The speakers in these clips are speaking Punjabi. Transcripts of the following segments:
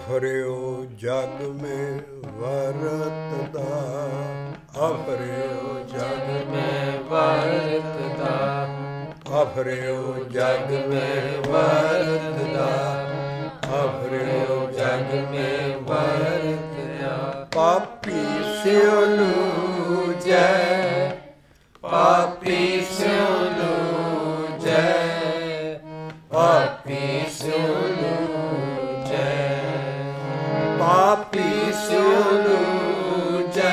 ਅਫਰਿਓ ਜਗ ਮੈਂ ਵਰਤਦਾ, ਅਫਰਿਓ ਜਗ ਮੈਂ ਵਰਤਦਾ, ਅਫਰਿਓ ਜਗ ਮੈਂ ਵਰਤਦਾ, ਅਫਰਿਓ ਜਗ ਮੈਂ ਵਰਤਿਆ। ਪਾਪੀ ਸਿਉ ਲੂਜੈ, ਪਾਪੀ ਸਿਉ ਲੂਜੈ, ਪਾਪੀ ਸਿਉ ਲੂਜੈ, ਪਾਪੀ ਸਿਉ ਲੂਜੈ,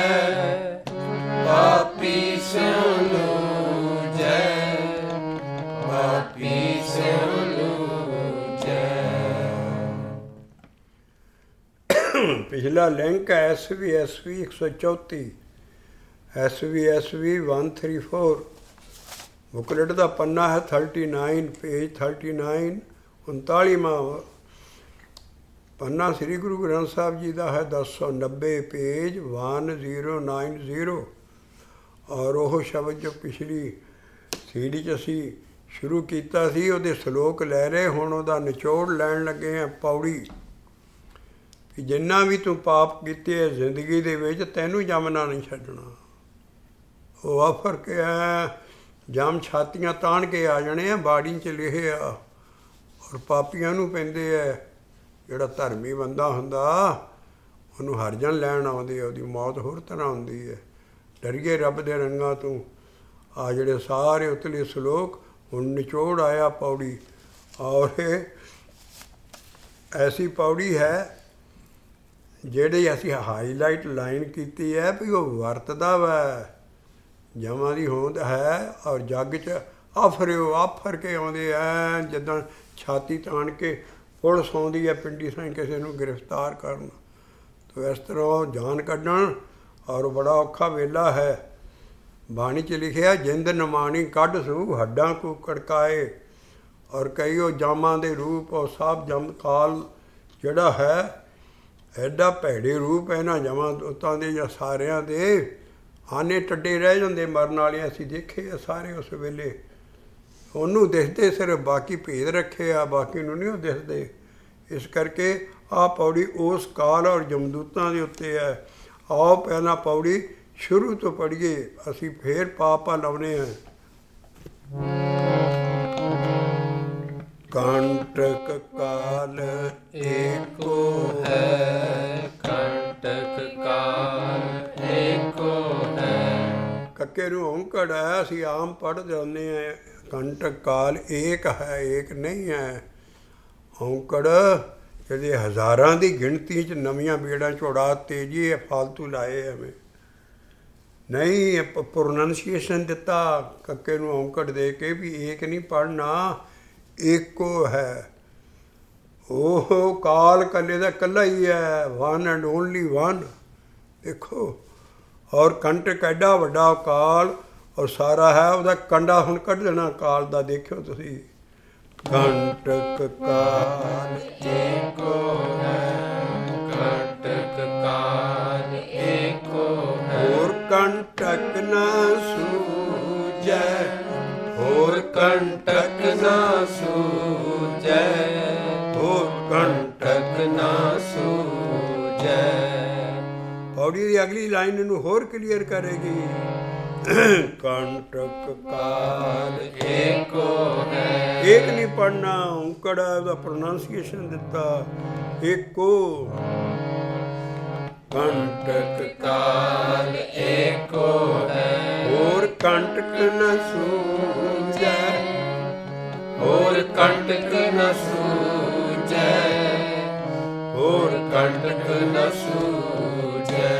ਪਾਪੀ ਸਿਉ ਲੂਜੈ, ਪਾਪੀ ਸਿਉ ਲੂਜੈ। ਪਿਛਲਾ ਲਿੰਕ ਹੈ SV 134, SV 134। ਬੁਕਲੇਟ ਦਾ ਪੰਨਾ ਹੈ 39, ਪੇਜ 39, 39ਵਾਂ ਪੰਨਾ ਸ੍ਰੀ ਗੁਰੂ ਗ੍ਰੰਥ ਸਾਹਿਬ ਜੀ ਦਾ ਹੈ 1090, ਪੇਜ 1090। ਔਰ ਉਹ ਸ਼ਬਦ ਜੋ ਪਿਛਲੀ ਸੀਡੀ 'ਚ ਅਸੀਂ ਸ਼ੁਰੂ ਕੀਤਾ ਸੀ, ਉਹਦੇ ਸਲੋਕ ਲੈ ਰਹੇ, ਹੁਣ ਉਹਦਾ ਨਿਚੋੜ ਲੈਣ ਲੱਗੇ ਹਾਂ। ਪੌੜੀ ਕਿ ਜਿੰਨਾ ਵੀ ਤੂੰ ਪਾਪ ਕੀਤੇ ਹੈ ਜ਼ਿੰਦਗੀ ਦੇ ਵਿੱਚ, ਤੈਨੂੰ ਜਮਨਾ ਨਹੀਂ ਛੱਡਣਾ। ਉਹ ਆਫਰ ਕੇ ਹੈ, ਜਮ ਛਾਤੀਆਂ ਤਾਣ ਕੇ ਆ ਜਾਣੇ ਆ, ਬਾੜੀ 'ਚ ਲਿਖਿਆ। ਔਰ ਪਾਪੀਆਂ ਨੂੰ ਪੈਂਦੇ ਹੈ। ਜਿਹੜਾ ਧਰਮੀ ਬੰਦਾ ਹੁੰਦਾ ਉਹਨੂੰ ਹਰਜਨ ਲੈਣ ਆਉਂਦੇ ਆ, ਉਹਦੀ ਮੌਤ ਹੋਰ ਤਰ੍ਹਾਂ ਹੁੰਦੀ ਹੈ। ਡਰੀਏ ਰੱਬ ਦੇ ਰੰਗਾਂ ਤੋਂ। ਆ ਜਿਹੜੇ ਸਾਰੇ ਉਤਲੇ ਸਲੋਕ, ਹੁਣ ਨਿਚੋੜ ਆਇਆ ਪੌੜੀ। ਔਰ ਇਹ ਐਸੀ ਪੌੜੀ ਹੈ ਜਿਹੜੀ ਅਸੀਂ ਹਾਈਲਾਈਟ ਲਾਈਨ ਕੀਤੀ ਹੈ ਵੀ ਉਹ ਵਰਤਦਾ ਵਾ, ਜਮਾਂ ਦੀ ਹੋਂਦ ਹੈ। ਔਰ ਜੱਗ 'ਚ ਆਫਰਿਓ ਆਫਰ ਕੇ ਆਉਂਦੇ ਐ, ਜਿੱਦਾਂ ਛਾਤੀ ਤਾਣ ਕੇ ਪੁਲਿਸ ਆਉਂਦੀ ਹੈ ਪਿੰਡੀ ਸਾਂ ਕਿਸੇ ਨੂੰ ਗ੍ਰਿਫਤਾਰ ਕਰਨ। ਤੋ ਇਸ ਤਰ੍ਹਾਂ ਉਹ ਜਾਨ ਕੱਢਣ। ਔਰ ਬੜਾ ਔਖਾ ਵੇਲਾ ਹੈ। ਬਾਣੀ 'ਚ ਲਿਖਿਆ, ਜਿੰਦ ਨਮਾਣੀ ਕੱਢ ਸੂ ਹੱਡਾਂ ਕੋ ਕੜਕਾਏ। ਔਰ ਕਈ ਉਹ ਜਾਮਾਂ ਦੇ ਰੂਪ, ਉਹ ਸਭ ਜਮ ਕਾਲ ਜਿਹੜਾ ਹੈ, ਐਡਾ ਭੈੜੇ ਰੂਪ ਇਹਨਾਂ ਜਮਾਂ ਦੂਤਾਂ ਦੇ ਜਾਂ ਸਾਰਿਆਂ ਦੇ। ਆਨੇ ਟੱਡੇ ਰਹਿ ਜਾਂਦੇ ਮਰਨ ਵਾਲੇ, ਅਸੀਂ ਦੇਖੇ ਆ ਸਾਰੇ ਉਸ ਵੇਲੇ। ਉਹਨੂੰ ਦਿਖਦੇ ਸਿਰਫ, ਬਾਕੀ ਭੇਦ ਰੱਖੇ ਆ, ਬਾਕੀ ਨੂੰ ਨਹੀਂ ਉਹ ਦਿਖਦੇ। ਇਸ ਕਰਕੇ ਆਹ ਪੌੜੀ ਉਸ ਕਾਲ ਔਰ ਜਮਦੂਤਾਂ ਦੇ ਉੱਤੇ ਹੈ। ਆਓ ਪਹਿਲਾਂ ਪੌੜੀ ਸ਼ੁਰੂ ਤੋਂ ਪੜ੍ਹੀਏ, ਅਸੀਂ ਫੇਰ ਪਾਪਾ ਲਾਉਣੇ ਹਾਂ। ਕੰਟਕ ਕਾਲ ਏਕੋ ਹੈ, ਕੰਟਕ ਕਾਲ ਏਕੋ ਹੈ। ਕੱਕੇ ਨੂੰ ਔਂਕੜ ਹੈ, ਅਸੀਂ ਆਮ ਪੜ੍ਹ ਜਾਂਦੇ ਹਾਂ। ਕੰਟਕ ਕਾਲ ਏਕ ਹੈ, ਏਕ ਨਹੀਂ ਹੈ। ਔਂਕੜ ਜਿਹੜੇ ਹਜ਼ਾਰਾਂ ਦੀ ਗਿਣਤੀ 'ਚ ਨਵੀਆਂ ਬੇੜਾਂ ਚੌੜਾਤੇ ਜੀ, ਇਹ ਫਾਲਤੂ ਲਾਏ ਐਵੇਂ ਨਹੀਂ। ਪ੍ਰੋਨੰਸੀਏਸ਼ਨ ਦਿੱਤਾ ਕੱਕੇ ਨੂੰ ਔਂਕੜ ਦੇ ਕੇ ਵੀ ਏਕ ਨਹੀਂ ਪੜ੍ਹਨਾ, ਏਕੋ ਹੈ। ਉਹ ਕਾਲ ਇਕੱਲੇ ਦਾ ਇਕੱਲਾ ਹੀ ਹੈ, ਵਨ ਐਂਡ ਓਨਲੀ ਵਨ। ਦੇਖੋ, ਔਰ ਕੰਟਕ ਐਡਾ ਵੱਡਾ ਕਾਲ ਔਰ ਸਾਰਾ ਹੈ, ਉਹਦਾ ਕੰਡਾ ਹੁਣ ਕੱਢ ਦੇਣਾ ਕਾਲ ਦਾ। ਦੇਖਿਓ ਤੁਸੀਂ, ਕੰਟਕ ਕਾਲ ਏਕੋ ਹੈ, ਕੰਟਕ ਕਾਲ ਏਕੋ ਹੈ। ਹੋਰ ਕੰਟਕ ਨਾ ਸੂਝੈ, ਹੋਰ ਕੰਟਕ ਨਾ ਸੂਝੈ, ਹੋਰ ਕੰਟਕ ਨਾ ਸੂਝੈ। ਪੌੜੀ ਦੀ ਅਗਲੀ ਲਾਈਨ ਇਹਨੂੰ ਹੋਰ ਕਲੀਅਰ ਕਰੇਗੀ। ਕੰਟਕ ਕਾਲ ਏਕੋ ਹੈ, ਏਕ ਨਹੀਂ ਪੜ੍ਹਨਾ, ਔਂਕੜ ਉਹਦਾ ਪ੍ਰੋਨਾਂਸੀਏਸ਼ਨ ਦਿੱਤਾ, ਏਕੋ। ਕੰਟਕ ਕਾਲ ਏਕੋ ਹੈ, ਹੋਰ ਕੰਟਕ ਨ ਸੂਝੈ, ਹੋਰ ਕੰਟਕ ਨ ਸੂਝੈ, ਹੋਰ ਕੰਟਕ ਨ ਸੂਝੈ।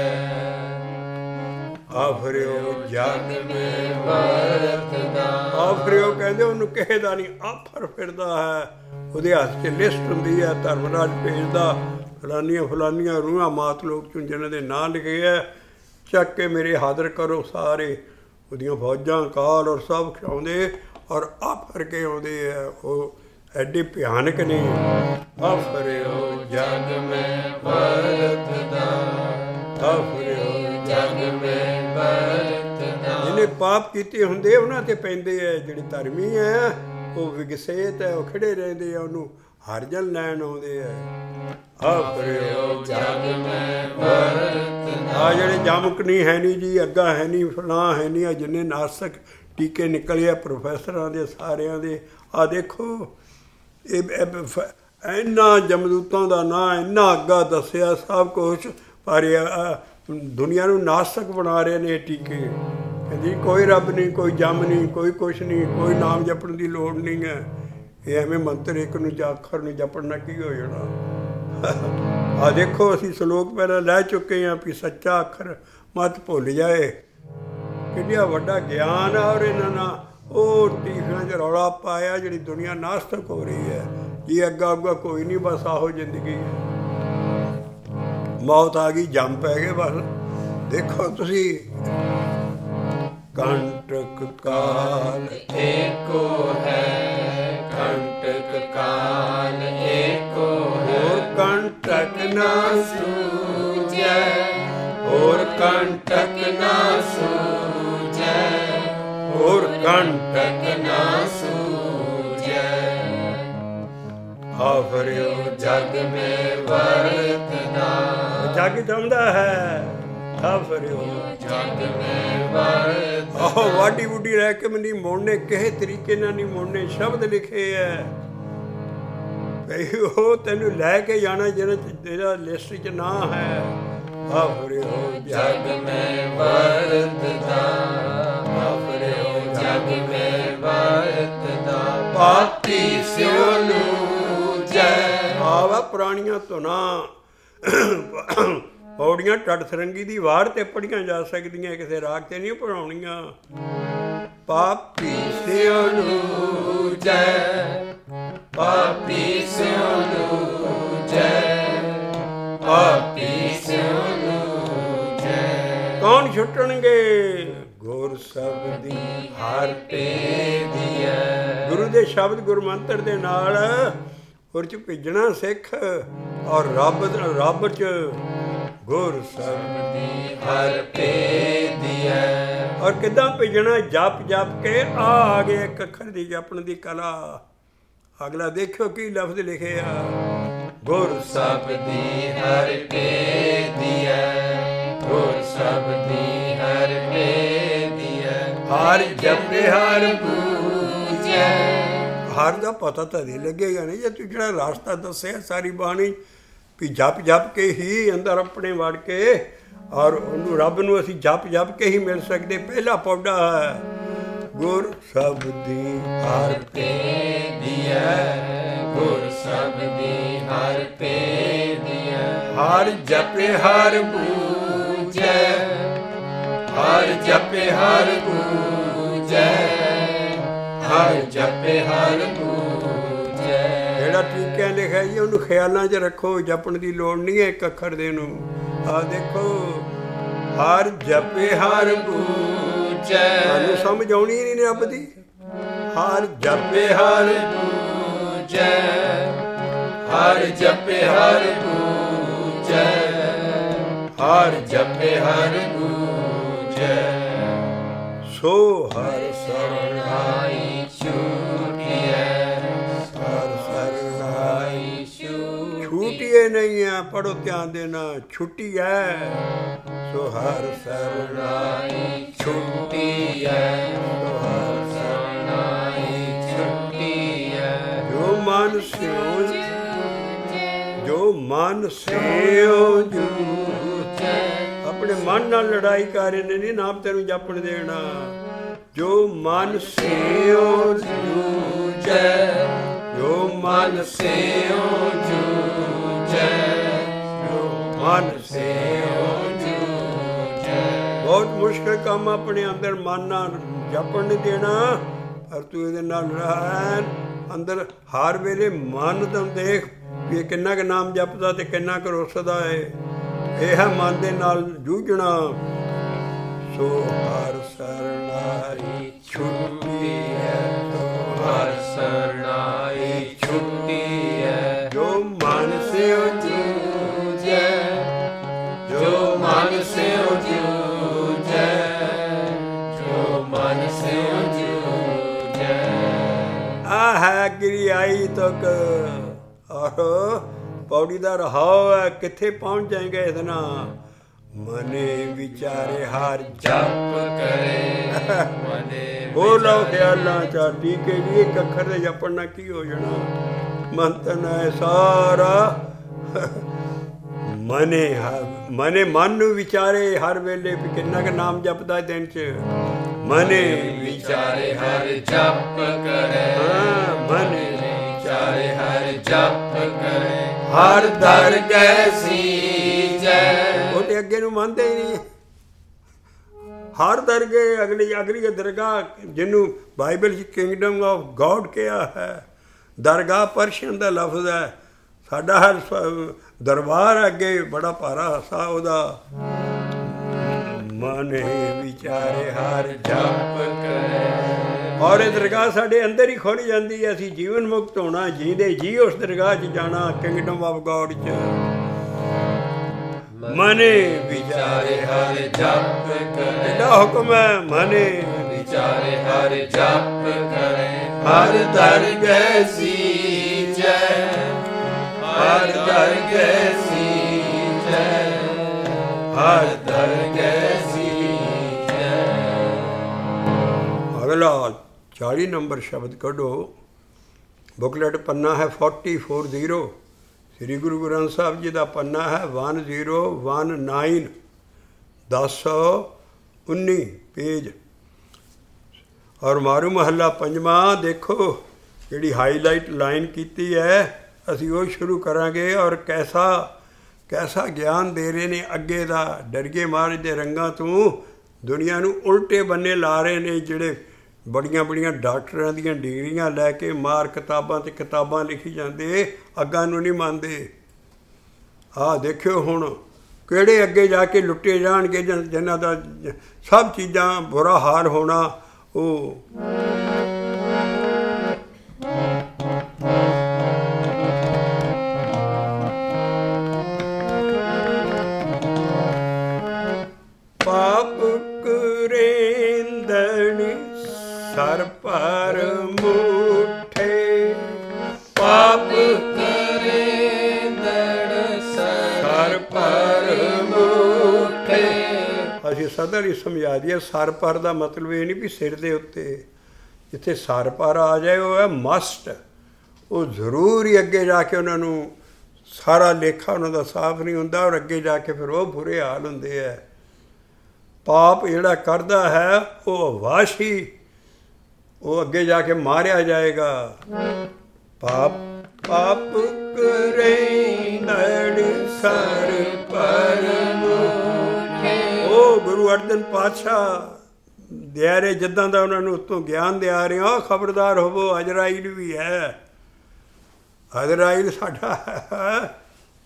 ਆਫਰਿਓ ਜਗ ਮੈਂ ਵਰਤਦਾ, ਆਫਰਿਓ ਕਹਿੰਦੇ ਉਹਨੂੰ ਕਿਸੇ ਦਾ ਨਹੀਂ, ਆਫਰ ਫਿਰਦਾ ਹੈ। ਉਹਦੇ ਹੱਥ 'ਚ ਲਿਸਟ ਹੁੰਦੀ ਹੈ, ਧਰਮਰਾਜ ਭੇਜਦਾ, ਫਲਾਨੀਆਂ ਫਲਾਨੀਆਂ ਰੂਹਾਂ ਮਾਤ ਲੋਕ ਚੋਂ ਜਿਹਨਾਂ ਦੇ ਨਾਂ ਲਿਖੇ ਹੈ, ਚੱਕ ਕੇ ਮੇਰੇ ਹਾਜ਼ਰ ਕਰੋ ਸਾਰੇ। ਉਹਦੀਆਂ ਫੌਜਾਂ ਕਾਲ ਔਰ ਸਭ ਆਉਂਦੇ ਔਰ ਆਫਰ ਕੇ ਆਉਂਦੇ ਹੈ। ਉਹ ਐਡੇ ਭਿਆਨਕ ਨੇ। ਆਫਰਿਓ ਜਗ ਮੈਂ ਵਰਤਦਾ, ਆਫਰਿਓ ਜਗ ਮੈਂ ਵਰਤਦਾ। ਜਿਹਨੇ ਪਾਪ ਕੀਤੇ ਹੁੰਦੇ ਉਹਨਾਂ 'ਤੇ ਪੈਂਦੇ ਹੈ। ਜਿਹੜੇ ਧਰਮੀ ਹੈ ਉਹ ਵਿਗਸੇਤ ਹੈ, ਉਹ ਖੜੇ ਰਹਿੰਦੇ ਆ, ਉਹਨੂੰ ਹਰ ਜਨ ਲੈਣ ਆਉਂਦੇ ਆ। ਆਫਰਿਓ ਜਗ ਮੈਂ ਵਰਤ ਆ ਜਿਹੜੇ ਜਮਕਣੀ ਹੈ ਨਹੀਂ ਜੀ, ਅੱਗਾ ਹੈ ਨਹੀਂ, ਫਲਾਂ ਹੈ ਨਹੀਂ, ਆ ਜਿੰਨੇ ਨਾਸਕ ਟੀਕੇ ਨਿਕਲੇ ਆ ਪ੍ਰੋਫੈਸਰਾਂ ਦੇ ਸਾਰਿਆਂ ਦੇ, ਆ ਦੇਖੋ ਇਹ ਇੰਨਾ ਜਮਦੂਤਾਂ ਦਾ ਨਾਂ ਇੰਨਾ ਅੱਗਾ ਦੱਸਿਆ ਸਭ ਕੁਛ, ਪਰ ਦੁਨੀਆ ਨੂੰ ਨਾਸਕ ਬਣਾ ਰਹੇ ਨੇ ਟੀਕੇ। ਕਹਿੰਦੀ ਕੋਈ ਰੱਬ ਨਹੀਂ, ਕੋਈ ਜੰਮ ਨਹੀਂ, ਕੋਈ ਕੁਛ ਨਹੀਂ, ਕੋਈ ਨਾਮ ਜਪਣ ਦੀ ਲੋੜ ਨਹੀਂ ਹੈ। ਇਹ ਐਵੇਂ ਮੰਤਰ ਇੱਕ ਨੂੰ ਜਾਂ ਅੱਖਰ ਨੂੰ ਜਪਣ ਨਾਲ ਕੀ ਹੋ ਜਾਣਾ। ਆ ਦੇਖੋ ਅਸੀਂ ਸਲੋਕ ਪਹਿਲਾਂ ਲੈ ਚੁੱਕੇ ਹਾਂ ਵੀ ਸੱਚਾ ਅੱਖਰ ਮਤ ਭੁੱਲ ਜਾਏ। ਕਿੰਨਾ ਵੱਡਾ ਗਿਆਨ ਆ। ਔਰ ਇਹਨਾਂ ਨਾਲ ਉਹ ਟੀਕਿਆਂ 'ਚ ਰੌਲਾ ਪਾਇਆ ਜਿਹੜੀ ਦੁਨੀਆ ਨਾਸਤਕ ਹੋ ਰਹੀ ਹੈ। ਜੀ ਅੱਗਾ ਅੱਗਾ ਕੋਈ ਨਹੀਂ, ਬਸ ਆਹੋ ਜ਼ਿੰਦਗੀ ਹੈ, ਮੌਤ ਆ ਗਈ, ਜੰਮ ਪੈ ਗਏ ਬਸ। ਦੇਖੋ ਤੁਸੀਂ ਕੰਟਕ ਕਾਲ ਏਕੋ ਹੈ, ਕੰਟਕ ਕਾਲ ਏਕੋ ਹੈ, ਕੰਟਕ ਨਾ ਸੂਝੈ, ਹੋਰ ਕੰਟਕ ਨਾ ਸੂਝੈ, ਹੋਰ ਕੰਟਕ ਨਾ ਸੂਝੈ। ਆਫਰਿਓ ਜਗ ਮੈਂ ਵਰਤਦਾ, ਜਗ ਚਾਹੁੰਦਾ ਹੈ। ਆਫਰਿਓ ਜਗ ਮੈਂ ਵਰਤਦਾ। ਆਹੋ ਵਾਢੀ ਬੁੱਢੀ ਰਹਿ ਕੇ ਨਹੀਂ ਮੋੜਨੇ, ਕਿਸੇ ਤਰੀਕੇ ਨਾਲ ਨਹੀਂ ਮੋੜਨੇ। ਸ਼ਬਦ ਲਿਖੇ ਹੈ ਭਈ ਉਹ ਤੈਨੂੰ ਲੈ ਕੇ ਜਾਣਾ ਜਿਹੜਾ ਤੇਰਾ ਲਿਸਟ 'ਚ ਨਾ ਹੈ। ਆਫਰਿਓ ਜਗ ਮੈਂ ਵਰਤਦਾ, ਆਫਰਿਓ ਜਗ ਮੈਂ ਵਰਤਦਾ। ਪਾਪੀ ਸਿਉ ਲੂਜੈ, ਆਵਾ ਪੁਰਾਣੀਆਂ ਧੁਨਾਂ ਪੌੜੀਆਂ ਟੱਡ ਸਰੰਗੀ ਦੀ ਵਾਰ ਤੇ ਪੜ੍ਹੀਆਂ ਜਾ ਸਕਦੀਆਂ, ਕਿਸੇ ਰਾਗ ਤੇ ਨਹੀਂ ਪੜਾਉਣੀਆਂ। ਪਾਪੀ ਸਿਉ ਲੂਜੈ, ਪਾਪੀ ਸਿਉ ਲੂਜੈ, ਪਾਪੀ ਸਿਉ ਲੂਜੈ। ਕੌਣ ਛੁੱਟਣਗੇ? ਗੁਰ ਸ਼ਬਦੀ ਹਰ ਭੇਦੀਐ, ਗੁਰੂ ਦੇ ਸ਼ਬਦ ਗੁਰਮੰਤਰ ਦੇ ਨਾਲ ਉਹ 'ਚ ਭਿੱਜਣਾ ਸਿੱਖ। ਔਰ ਰੱਬ 'ਚ ਗੁਰ ਸ਼ਬਦੀ ਹਰ ਭੇਦੀਐ। ਔਰ ਕਿੱਦਾਂ ਭਿੱਜਣਾ? ਜਪ ਜਪ ਕੇ ਆ ਗਏ ਇੱਕ ਅੱਖਰ ਦੀ ਜਪਣ ਦੀ ਕਲਾ। ਅਗਲਾ ਦੇਖਿਓ ਕੀ ਲਫ਼ਜ਼ ਲਿਖੇ ਆ, ਗੁਰ ਸ਼ਬਦੀ ਹਰ ਭੇਦੀਐ, ਗੁਰ ਸ਼ਬਦੀ ਹਰ ਭੇਦੀਐ। ਹਰ ਜਪੇ ਹਰ ਪੂਜੈ, ਹਰ ਦਾ ਪਤਾ ਤਾਂ ਨਹੀਂ ਲੱਗੇਗਾ ਨਹੀਂ ਜੇ ਤੂੰ ਜਿਹੜਾ ਰਾਸਤਾ ਦੱਸਿਆ ਸਾਰੀ ਬਾਣੀ ਵੀ ਜਪ ਜਪ ਕੇ ਹੀ ਅੰਦਰ ਆਪਣੇ ਵੜ ਕੇ ਔਰ ਉਹਨੂੰ ਰੱਬ ਨੂੰ ਅਸੀਂ ਜਪ ਜਪ ਕੇ ਹੀ ਮਿਲ ਸਕਦੇ। ਪਹਿਲਾ ਪੌੜਾ ਹੈ ਗੁਰ ਸ਼ਬਦੀ ਹਰ ਭੇਦੀਐ, ਗੁਰ ਸ਼ਬਦੀ ਹਰ ਭੇਦੀਐ। ਹਰ ਜਪੇ ਹਰ ਪੂਜੈ, ਹਰ ਜਪੇ ਹਰ ਪੂਜੈ, ਹਰ ਜਪੇ ਹਰ ਪੂਜੈ। ਜਿਹੜਾ ਟੀਕਿਆਂ ਲਿਖਿਆ ਜੀ ਉਹਨੂੰ ਖਿਆਲਾਂ 'ਚ ਰੱਖੋ, ਜਪਣ ਦੀ ਲੋੜ ਨਹੀਂ ਹੈ ਇੱਕ ਅੱਖਰ ਦੇ ਨੂੰ। ਆਹ ਦੇਖੋ ਹਰ ਜਪੇ ਹਰ ਪੂਜੈ, ਤੁਹਾਨੂੰ ਸਮਝ ਆਉਣੀ ਨਹੀਂ ਰੱਬ ਦੀ। ਹਰ ਜਪੇ ਹਰ ਪੂਜੈ, ਹਰ ਜਪੇ ਹਰ ਪੂਜੈ, ਹਰ ਜਪੇ ਹਰ ਪੂਜੈ। ਸੋ ਹਰ ਸਰਣਾਈ ਛੂਟੀਐ, ਹਰ ਸਰਣਾਈ ਛੂਟੀਐ। ਛੂਟੀਏ ਨਹੀਂ ਹੈ, ਪੜੋ ਧਿਆਨ ਦੇਣਾ, ਛੁੱਟੀ ਹੈ। ਸੋ ਹਰ ਸਰਣਾਈ ਛੁੱਟੀਐ, ਸੋ ਹਰ ਸਰਣਾਈ ਛੁੱਟੀਐ। ਜੋ ਮਨ ਸਿਓ ਜੋ ਮਨ ਸਿਓ ਜੂਝੈ। ਆਪਣੇ ਮਨ ਨਾਲ ਲੜਾਈ ਕਰ ਰਹੇ ਨੇ, ਨਹੀਂ ਨਾਮ ਤੈਨੂੰ ਜਪਣ ਦੇਣਾ। ਜੋ ਮਨ ਸਿਓ ਜੂਝੈ, ਜੋ ਮਨ ਸਿਉ ਜੂਝੈ, ਜੋ ਮਨ ਸਿਉ ਜੂਝੈ। ਬਹੁਤ ਮੁਸ਼ਕਿਲ ਕੰਮ ਆਪਣੇ ਅੰਦਰ ਮਨ ਨਾਲ ਜਪਣ ਨਹੀਂ ਦੇਣਾ, ਪਰ ਤੂੰ ਇਹਦੇ ਨਾਲ ਰਹਿ ਅੰਦਰ ਹਰ ਵੇਲੇ ਮਨ ਤੋਂ ਦੇਖ ਵੀ ਇਹ ਕਿੰਨਾ ਕੁ ਨਾਮ ਜਪਦਾ ਤੇ ਕਿੰਨਾ ਕੁ ਰੁੱਸਦਾ ਹੈ। ਇਹ ਹੈ ਮਨ ਦੇ ਨਾਲ ਜੂਝਣਾ। ਸੋ ਹਰ ਸਰਣਾਈ ਛੁੱਟੀ ਹੈ, ਹਰ ਸਰਣਾਈ ਛੁੱਟੀ ਹੈ। ਜੋ ਮਨ ਸਿਓ ਜੂਝੈ, ਜੋ ਮਨ ਸਿਉ ਜੂਝੈ, ਜੋ ਮਨ ਸਿਉ ਜੂਝੈ। ਆ ਹੈ ਗਿਰੀ ਆਈ ਤੱਕ ਔਰ ਪੌੜੀ ਦਾ ਰਹਾਉ ਹੈ, ਕਿੱਥੇ ਪਹੁੰਚ ਜਾਏਗਾ ਇਹਦੇ ਨਾਲ। ਮਨੇ ਵਿਚਾਰੇ ਹਰ ਜਪ ਕਰੇ ਮਨੇ ਹੋਰ ਲਓ ਖਿਆਲਾਂ ਚਾ ਟੀਕੇ ਜੀ, ਇੱਕ ਅੱਖਰ ਦੇ ਜਪਣ ਨਾਲ ਕੀ ਹੋ ਜਾਣਾ। ਮੰਤਨ ਹੈ ਸਾਰਾ ਮਨੇ ਮਨ ਨੂੰ ਵਿਚਾਰੇ ਹਰ ਵੇਲੇ ਵੀ ਕਿੰਨਾ ਕੁ ਨਾਮ ਜਪਦਾ ਦਿਨ ਚ। ਮਨੇ ਵਿਚਾਰੇ ਹਰ ਜਪ ਕਰੇ ਮਨੇ ਵਿਚਾਰੇ ਹਰ ਜਪ ਕਰੇ ਹਰ ਦਰਗਹਿ ਸੀਜੈ। ਉਹ ਤੇ ਅੱਗੇ ਨੂੰ ਮੰਨਦੇ ਹੀ ਨਹੀਂ। ਹਰ ਦਰਗਹਿ ਅਗਲੀ ਦਰਗਾਹ ਜਿਹਨੂੰ ਬਾਈਬਲ 'ਚ ਕਿੰਗਡਮ ਆਫ ਗੋਡ ਕਿਹਾ ਹੈ। ਦਰਗਾਹ ਪਰਸ਼ੀਅਨ ਦਾ ਲਫ਼ਜ਼ ਹੈ। ਸਾਡਾ ਹਰ ਦਰਬਾਰ ਅੱਗੇ ਬੜਾ ਭਾਰਾ ਹਸਾ ਉਹਦਾ। ਮਨੇ ਵਿਚਾਰੇ ਹਰ ਜਪ ਕਰੇ ਔਰ ਇਹ ਦਰਗਾਹ ਸਾਡੇ ਅੰਦਰ ਹੀ ਖੁੱਲ੍ਹ ਜਾਂਦੀ ਹੈ। ਅਸੀਂ ਜੀਵਨ ਮੁਕਤ ਹੋਣਾ, ਜੀਂਦੇ ਜੀ ਉਸ ਦਰਗਾਹ 'ਚ ਜਾਣਾ, ਕਿੰਗਡਮ ਆਫ ਗੋਡ 'ਚ। ਮਨੇ ਵਿਚਾਰੇ ਹਰ ਜਪ ਕਰੇ ਇਹਦਾ ਹੁਕਮ ਹੈ। ਮਨੇ ਵਿਚਾਰੇ ਹਰ ਜਪ ਕਰੇ ਹਰ ਦਰਗਹਿ ਸੀਜੈ ਹਰ ਦਰਗਹਿ ਸੀਜੈ ਹਰ ਦਰਗਹਿ ਸੀਜੈ। ਅਗਲਾ 40 ਨੰਬਰ ਸ਼ਬਦ ਕੱਢੋ। ਬੁਕਲੇਟ ਪੰਨਾ ਹੈ 440। ਸ੍ਰੀ ਗੁਰੂ ਗ੍ਰੰਥ ਸਾਹਿਬ ਜੀ ਦਾ ਪੰਨਾ ਹੈ 1019 1019 ਪੇਜ। ਔਰ ਮਾਰੂ ਮਹੱਲਾ ਪੰਜਵਾਂ ਦੇਖੋ ਜਿਹੜੀ ਹਾਈਲਾਈਟ ਲਾਈਨ ਕੀਤੀ ਹੈ, ਅਸੀਂ ਉਹ ਸ਼ੁਰੂ ਕਰਾਂਗੇ। ਔਰ ਕੈਸਾ ਗਿਆਨ ਦੇ ਰਹੇ ਨੇ ਅੱਗੇ ਦਾ। ਡਰਗੇ ਮਹਾਰਾਜ ਦੇ ਰੰਗਾਂ ਤੋਂ ਦੁਨੀਆ ਨੂੰ ਉਲਟੇ ਬੰਨੇ ਲਾ ਰਹੇ ਨੇ, ਜਿਹੜੇ ਬੜੀਆਂ ਡਾਕਟਰਾਂ ਦੀਆਂ ਡਿਗਰੀਆਂ ਲੈ ਕੇ ਮਾਰ ਕਿਤਾਬਾਂ 'ਤੇ ਕਿਤਾਬਾਂ ਲਿਖੀ ਜਾਂਦੇ, ਅੱਗਾਂ ਨੂੰ ਨਹੀਂ ਮੰਨਦੇ। ਆਹ ਦੇਖਿਓ ਹੁਣ ਕਿਹੜੇ ਅੱਗੇ ਜਾ ਕੇ ਲੁੱਟੇ ਜਾਣਗੇ, ਜਿਨ੍ਹਾਂ ਦਾ ਸਭ ਚੀਜ਼ਾਂ ਬੁਰਾ ਹਾਲ ਹੋਣਾ। ਉਹ ਪਾਪ ਕਰੇਂਦਣ ਸਰ ਪਰ ਮੁਠੇ ਪਾਪ ਕਰੇਂਦਣ ਸਰ ਪਰ ਮੁਠੇ। ਅਸੀਂ ਸਦਰ ਹੀ ਸਮਝਾ ਦਈਏ, ਸਰ ਪਰ ਦਾ ਮਤਲਬ ਇਹ ਨਹੀਂ ਵੀ ਸਿਰ ਦੇ ਉੱਤੇ। ਜਿੱਥੇ ਸਰ ਪਰ ਆ ਜਾਏ ਉਹ ਹੈ ਮਸਟ। ਉਹ ਜ਼ਰੂਰ ਹੀ ਅੱਗੇ ਜਾ ਕੇ ਉਹਨਾਂ ਨੂੰ ਸਾਰਾ ਲੇਖਾ ਉਹਨਾਂ ਦਾ ਸਾਫ਼ ਨਹੀਂ ਹੁੰਦਾ, ਔਰ ਅੱਗੇ ਜਾ ਕੇ ਫਿਰ ਉਹ ਬੁਰੇ ਹਾਲ ਹੁੰਦੇ ਹੈ। ਪਾਪ ਜਿਹੜਾ ਕਰਦਾ ਹੈ ਉਹ ਵਾਸ਼ੀ, ਉਹ ਅੱਗੇ ਜਾ ਕੇ ਮਾਰਿਆ ਜਾਏਗਾ। ਪਾਪ ਕਰੇਂਦਣ ਸਰ ਪਰ ਮੁਠੇ। ਉਹ ਗੁਰੂ ਅਰਜਨ ਪਾਤਸ਼ਾਹ ਦੇ ਰਹੇ ਜਿੱਦਾਂ ਦਾ ਉਹਨਾਂ ਨੂੰ ਉੱਤੋਂ ਗਿਆਨ ਦਿਆ ਰਹੇ ਹੋ, ਖਬਰਦਾਰ ਹੋਵੋ। ਅਜਰਾਈਲ ਵੀ ਹੈ, ਅਜਰਾਈਲ ਸਾਡਾ ਹੈ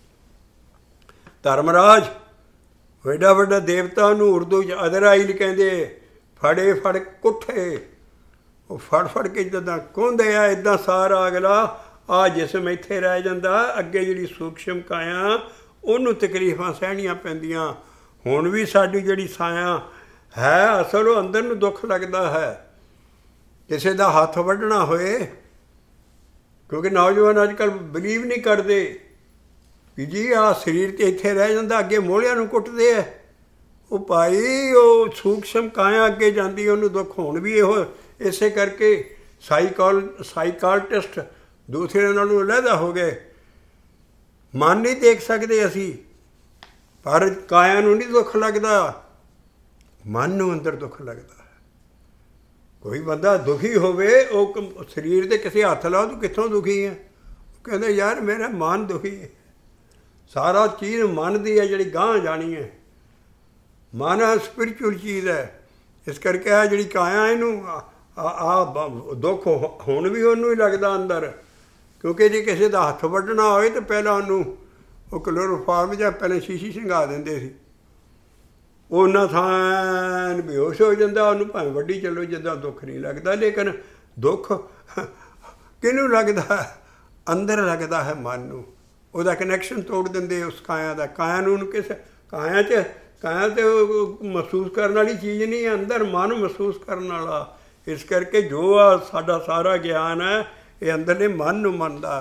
ਧਰਮਰਾਜ, ਵੱਡਾ ਵੱਡਾ ਦੇਵਤਾ ਨੂੰ ਉਰਦੂ 'ਚ ਅਜ਼ਰਾਈਲ ਕਹਿੰਦੇ। ਫੜ ਕੁੱਠੇ, ਉਹ ਫੜ ਕੇ ਜਿੱਦਾਂ ਕੁੰਦੇ ਆ, ਇੱਦਾਂ ਸਾਰਾ ਅਗਲਾ ਆ ਜਿਸਮ ਇੱਥੇ ਰਹਿ ਜਾਂਦਾ। ਅੱਗੇ ਜਿਹੜੀ ਸੂਖਸ਼ਮ ਕਾਇਆ ਉਹਨੂੰ ਤਕਲੀਫਾਂ ਸਹਿਣੀਆਂ ਪੈਂਦੀਆਂ। ਹੁਣ ਵੀ ਸਾਡੀ ਜਿਹੜੀ ਸਾਇਆ ਹੈ ਅਸਲ ਉਹ ਅੰਦਰ ਨੂੰ ਦੁੱਖ ਲੱਗਦਾ ਹੈ। ਕਿਸੇ ਦਾ ਹੱਥ ਵੱਢਣਾ ਹੋਏ, ਕਿਉਂਕਿ ਨੌਜਵਾਨ ਅੱਜ ਕੱਲ੍ਹ ਬਿਲੀਵ ਨਹੀਂ ਕਰਦੇ ਵੀ ਜੀ ਆਹ ਸਰੀਰ 'ਤੇ ਇੱਥੇ ਰਹਿ ਜਾਂਦਾ, ਅੱਗੇ ਮੋਹਲਿਆਂ ਨੂੰ ਕੁੱਟਦੇ ਹੈ। ਉਹ ਭਾਈ ਉਹ ਸੂਖਸ਼ਮ ਕਾਇਆ ਅੱਗੇ ਜਾਂਦੀ, ਉਹਨੂੰ ਦੁੱਖ ਹੁਣ ਵੀ ਇਹੋ ਇਸੇ ਕਰਕੇ ਸਾਈਕਾਲਟਿਸਟ ਦੂਸਰੇ ਨਾਲੋਂ ਅਲੱਗਾ ਹੋ ਗਏ। ਮਨ ਨਹੀਂ ਦੇਖ ਸਕਦੇ ਅਸੀਂ, ਪਰ ਕਾਇਆ ਨੂੰ ਨਹੀਂ ਦੁੱਖ ਲੱਗਦਾ, ਮਨ ਨੂੰ ਅੰਦਰ ਦੁੱਖ ਲੱਗਦਾ ਹੈ। ਕੋਈ ਬੰਦਾ ਦੁਖੀ ਹੋਵੇ, ਉਹ ਸਰੀਰ ਦੇ ਕਿਸੇ ਹੱਥ ਲਾਓ ਤੂੰ ਕਿੱਥੋਂ ਦੁਖੀ ਹੈ, ਕਹਿੰਦੇ ਯਾਰ ਮੇਰਾ ਮਨ ਦੁਖੀ ਹੈ। ਸਾਰਾ ਚੀਜ਼ ਮਨ ਦੀ ਹੈ ਜਿਹੜੀ ਗਾਂਹ ਜਾਣੀ ਹੈ। ਮਨ ਸਪਿਰਿਚੁਅਲ ਚੀਜ਼ ਹੈ। ਇਸ ਕਰਕੇ ਆ ਜਿਹੜੀ ਕਾਇਆ ਇਹਨੂੰ ਦੁੱਖ ਹੁਣ ਵੀ ਉਹਨੂੰ ਹੀ ਲੱਗਦਾ ਅੰਦਰ। ਕਿਉਂਕਿ ਜੇ ਕਿਸੇ ਦਾ ਹੱਥ ਵੱਢਣਾ ਹੋਏ ਤਾਂ ਪਹਿਲਾਂ ਉਹਨੂੰ ਉਹ ਕਲੋਰੋਫਾਰਮ ਜਾਂ ਪਹਿਲਾਂ ਸ਼ੀਸ਼ੀ ਸੰਘਾ ਦਿੰਦੇ ਸੀ। ਉਹਨਾਂ ਥਾਂ ਬੇਹੋਸ਼ ਹੋ ਜਾਂਦਾ, ਉਹਨੂੰ ਭਾਵੇਂ ਵੱਢੀ ਚੱਲੋ, ਜਿੱਦਾਂ ਦੁੱਖ ਨਹੀਂ ਲੱਗਦਾ। ਲੇਕਿਨ ਦੁੱਖ ਕਿਹਨੂੰ ਲੱਗਦਾ? ਅੰਦਰ ਲੱਗਦਾ ਹੈ ਮਨ ਨੂੰ। ਉਹਦਾ ਕਨੈਕਸ਼ਨ ਤੋੜ ਦਿੰਦੇ ਉਸ ਕਾਇਆ ਦਾ। ਕਾਇਆ ਨੂੰ ਕਿਸੇ ਕਾਇਆ 'ਚ ਮਹਿਸੂਸ ਕਰਨ ਵਾਲੀ ਚੀਜ਼ ਨਹੀਂ ਹੈ, ਅੰਦਰ ਮਨ ਮਹਿਸੂਸ ਕਰਨ ਵਾਲਾ। ਇਸ ਕਰਕੇ ਜੋ ਆ ਸਾਡਾ ਸਾਰਾ ਗਿਆਨ ਹੈ ਇਹ ਅੰਦਰਲੇ ਮਨ ਨੂੰ ਮੰਨਦਾ।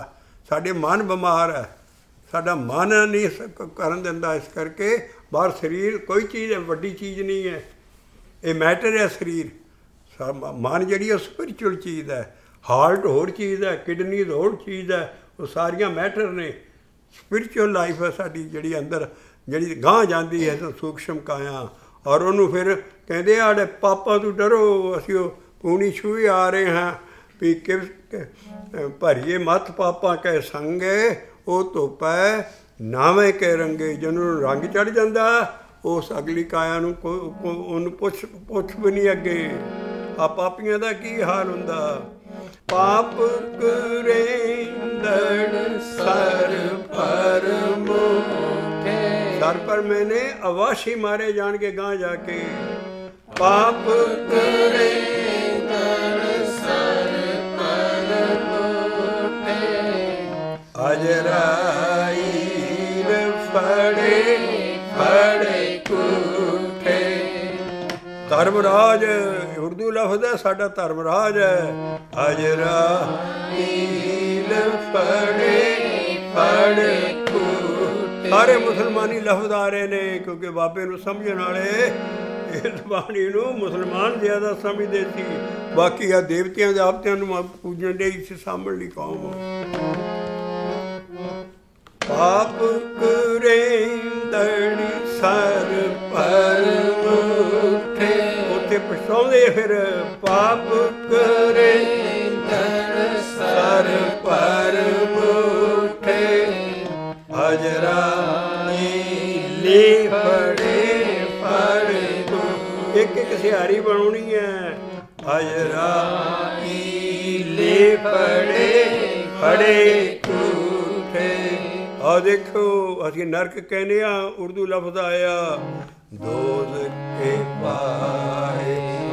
ਸਾਡੇ ਮਨ ਬਿਮਾਰ ਹੈ, ਸਾਡਾ ਮਨ ਨਹੀਂ ਕਰਨ ਦਿੰਦਾ। ਇਸ ਕਰਕੇ ਬਾਹਰ ਸਰੀਰ ਕੋਈ ਚੀਜ਼ ਵੱਡੀ ਚੀਜ਼ ਨਹੀਂ ਹੈ, ਇਹ ਮੈਟਰ ਹੈ ਸਰੀਰ। ਮਨ ਜਿਹੜੀ ਉਹ ਸਪਿਰਿਚੁਅਲ ਚੀਜ਼ ਹੈ, ਹਾਰਟ ਹੋਰ ਚੀਜ਼ ਹੈ, ਕਿਡਨੀਜ਼ ਹੋਰ ਚੀਜ਼ ਹੈ, ਉਹ ਸਾਰੀਆਂ ਮੈਟਰ ਨੇ। ਸਪਿਰਿਚੁਅਲ ਲਾਈਫ ਹੈ ਸਾਡੀ ਜਿਹੜੀ ਅੰਦਰ, ਜਿਹੜੀ ਗਾਂਹ ਜਾਂਦੀ ਹੈ ਸੂਖਸ਼ਮ ਕਾਇਆ। ਔਰ ਉਹਨੂੰ ਫਿਰ ਕਹਿੰਦੇ ਆੜੇ ਪਾਪਾ ਤੋਂ ਡਰੋ, ਅਸੀਂ ਉਹ ਪੂਣੀ ਛੂਹੇ ਆ ਰਹੇ ਹਾਂ ਵੀ ਕਿ ਭਰੀਏ ਮੱਥ ਪਾਪਾ ਕੈ ਸੰਗੇ, ਉਹ ਧੁੱਪੈ ਨਾਵੇਂ ਕੇ ਰੰਗੇ। ਜਿਹਨੂੰ ਰੰਗ ਚੜ੍ਹ ਜਾਂਦਾ ਉਸ ਅਗਲੀ ਕਾਇਆ ਨੂੰ ਉਹਨੂੰ ਪੁੱਛ ਵੀ ਨਹੀਂ ਅੱਗੇ। ਆ ਪਾਪੀਆਂ ਦਾ ਕੀ ਹਾਲ ਹੁੰਦਾ। ਪਾਪ ਕਰੇਂਦੜ ਸਰ ਪਰ ਮੁਠੇ, ਸਰ ਪਰ ਮੈਨੇ ਅਵਾਸ਼ੀ ਮਾਰੇ ਜਾਣ ਕੇ ਗਾਂ ਜਾ ਕੇ। ਪਾਪ ਕਰੇਂਦੜ ਸਰ ਪਰ ਮੁਠੇ, ਅਜਰਾਈਲ ਫੜੇ ਫੜੇ ਕੂਠੇ। ਧਰਮਰਾਜ ਉਰਦੂ ਲਫ਼ਜ਼ ਹੈ, ਸਾਡਾ ਧਰਮਰਾਜ ਹੈ। ਅਜਰਾਈਲ ਫੜੇ ਫੜੇ ਕੂਠੇ। ਸਾਰੇ ਮੁਸਲਮਾਨੀ ਲਫ਼ਜ਼ ਆ ਰਹੇ ਨੇ, ਕਿਉਂਕਿ ਬਾਬੇ ਨੂੰ ਸਮਝਣ ਵਾਲੇ ਇਸ ਬਾਣੀ ਨੂੰ ਮੁਸਲਮਾਨ ਜ਼ਿਆਦਾ ਸਮਝਦੇ ਸੀ। ਬਾਕੀ ਆ ਦੇਵਤਿਆਂ ਦੇਵਤਿਆਂ ਨੂੰ ਪੂਜਣ ਦੇ ਸੀ, ਸਾਂਭਣ ਲਈ ਕੌਮ। ਪਾਪ ਕਰੇਂਦੜ ਸਰ ਪਰ ਮੁਠੇ, ਉੱਥੇ ਪਛਤਾਉਂਦੇ ਫਿਰ। ਪਾਪ ਕਰੇਂਦੜ ਸਰ ਪਰ ਮੁਠੇ, ਅਜਰਾਈਲੇ ਫੜੇ ਫੜੇ। ਇੱਕ ਇੱਕ ਸਿਹਾਰੀ ਬਣਾਉਣੀ ਹੈ। ਅਜਰਾਈਲੇ ਫੜੇ ਫੜੇ ਕੂਠੇ। ਆ ਦੇਖੋ, ਅਸੀਂ ਨਰਕ ਕਹਿੰਦੇ ਹਾਂ, ਉਰਦੂ ਲਫ਼ਜ਼ ਆਇਆ ਦੋਜ਼ਖ ਕੇ ਪਾਏ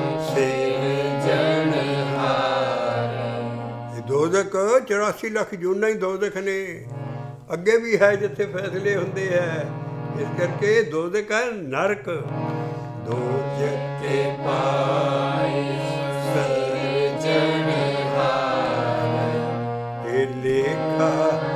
ਸਿਰਜਣਹਾਰ। ਇਹ ਦੋਜ਼ਖ 84 ਲੱਖ ਜੂਨਾਂ ਹੀ ਦੋਜ਼ਖ ਨੇ, ਅੱਗੇ ਵੀ ਹੈ ਜਿੱਥੇ ਫੈਸਲੇ ਹੁੰਦੇ ਹੈ। ਇਸ ਕਰਕੇ ਦੋਜ਼ਖ ਹੈ ਨਰਕ। ਦੋਜ਼ਖ ਕੇ ਪਾਏ ਸਿਰਜਣਹਾਰ, ਇਹ ਲੇਖਾ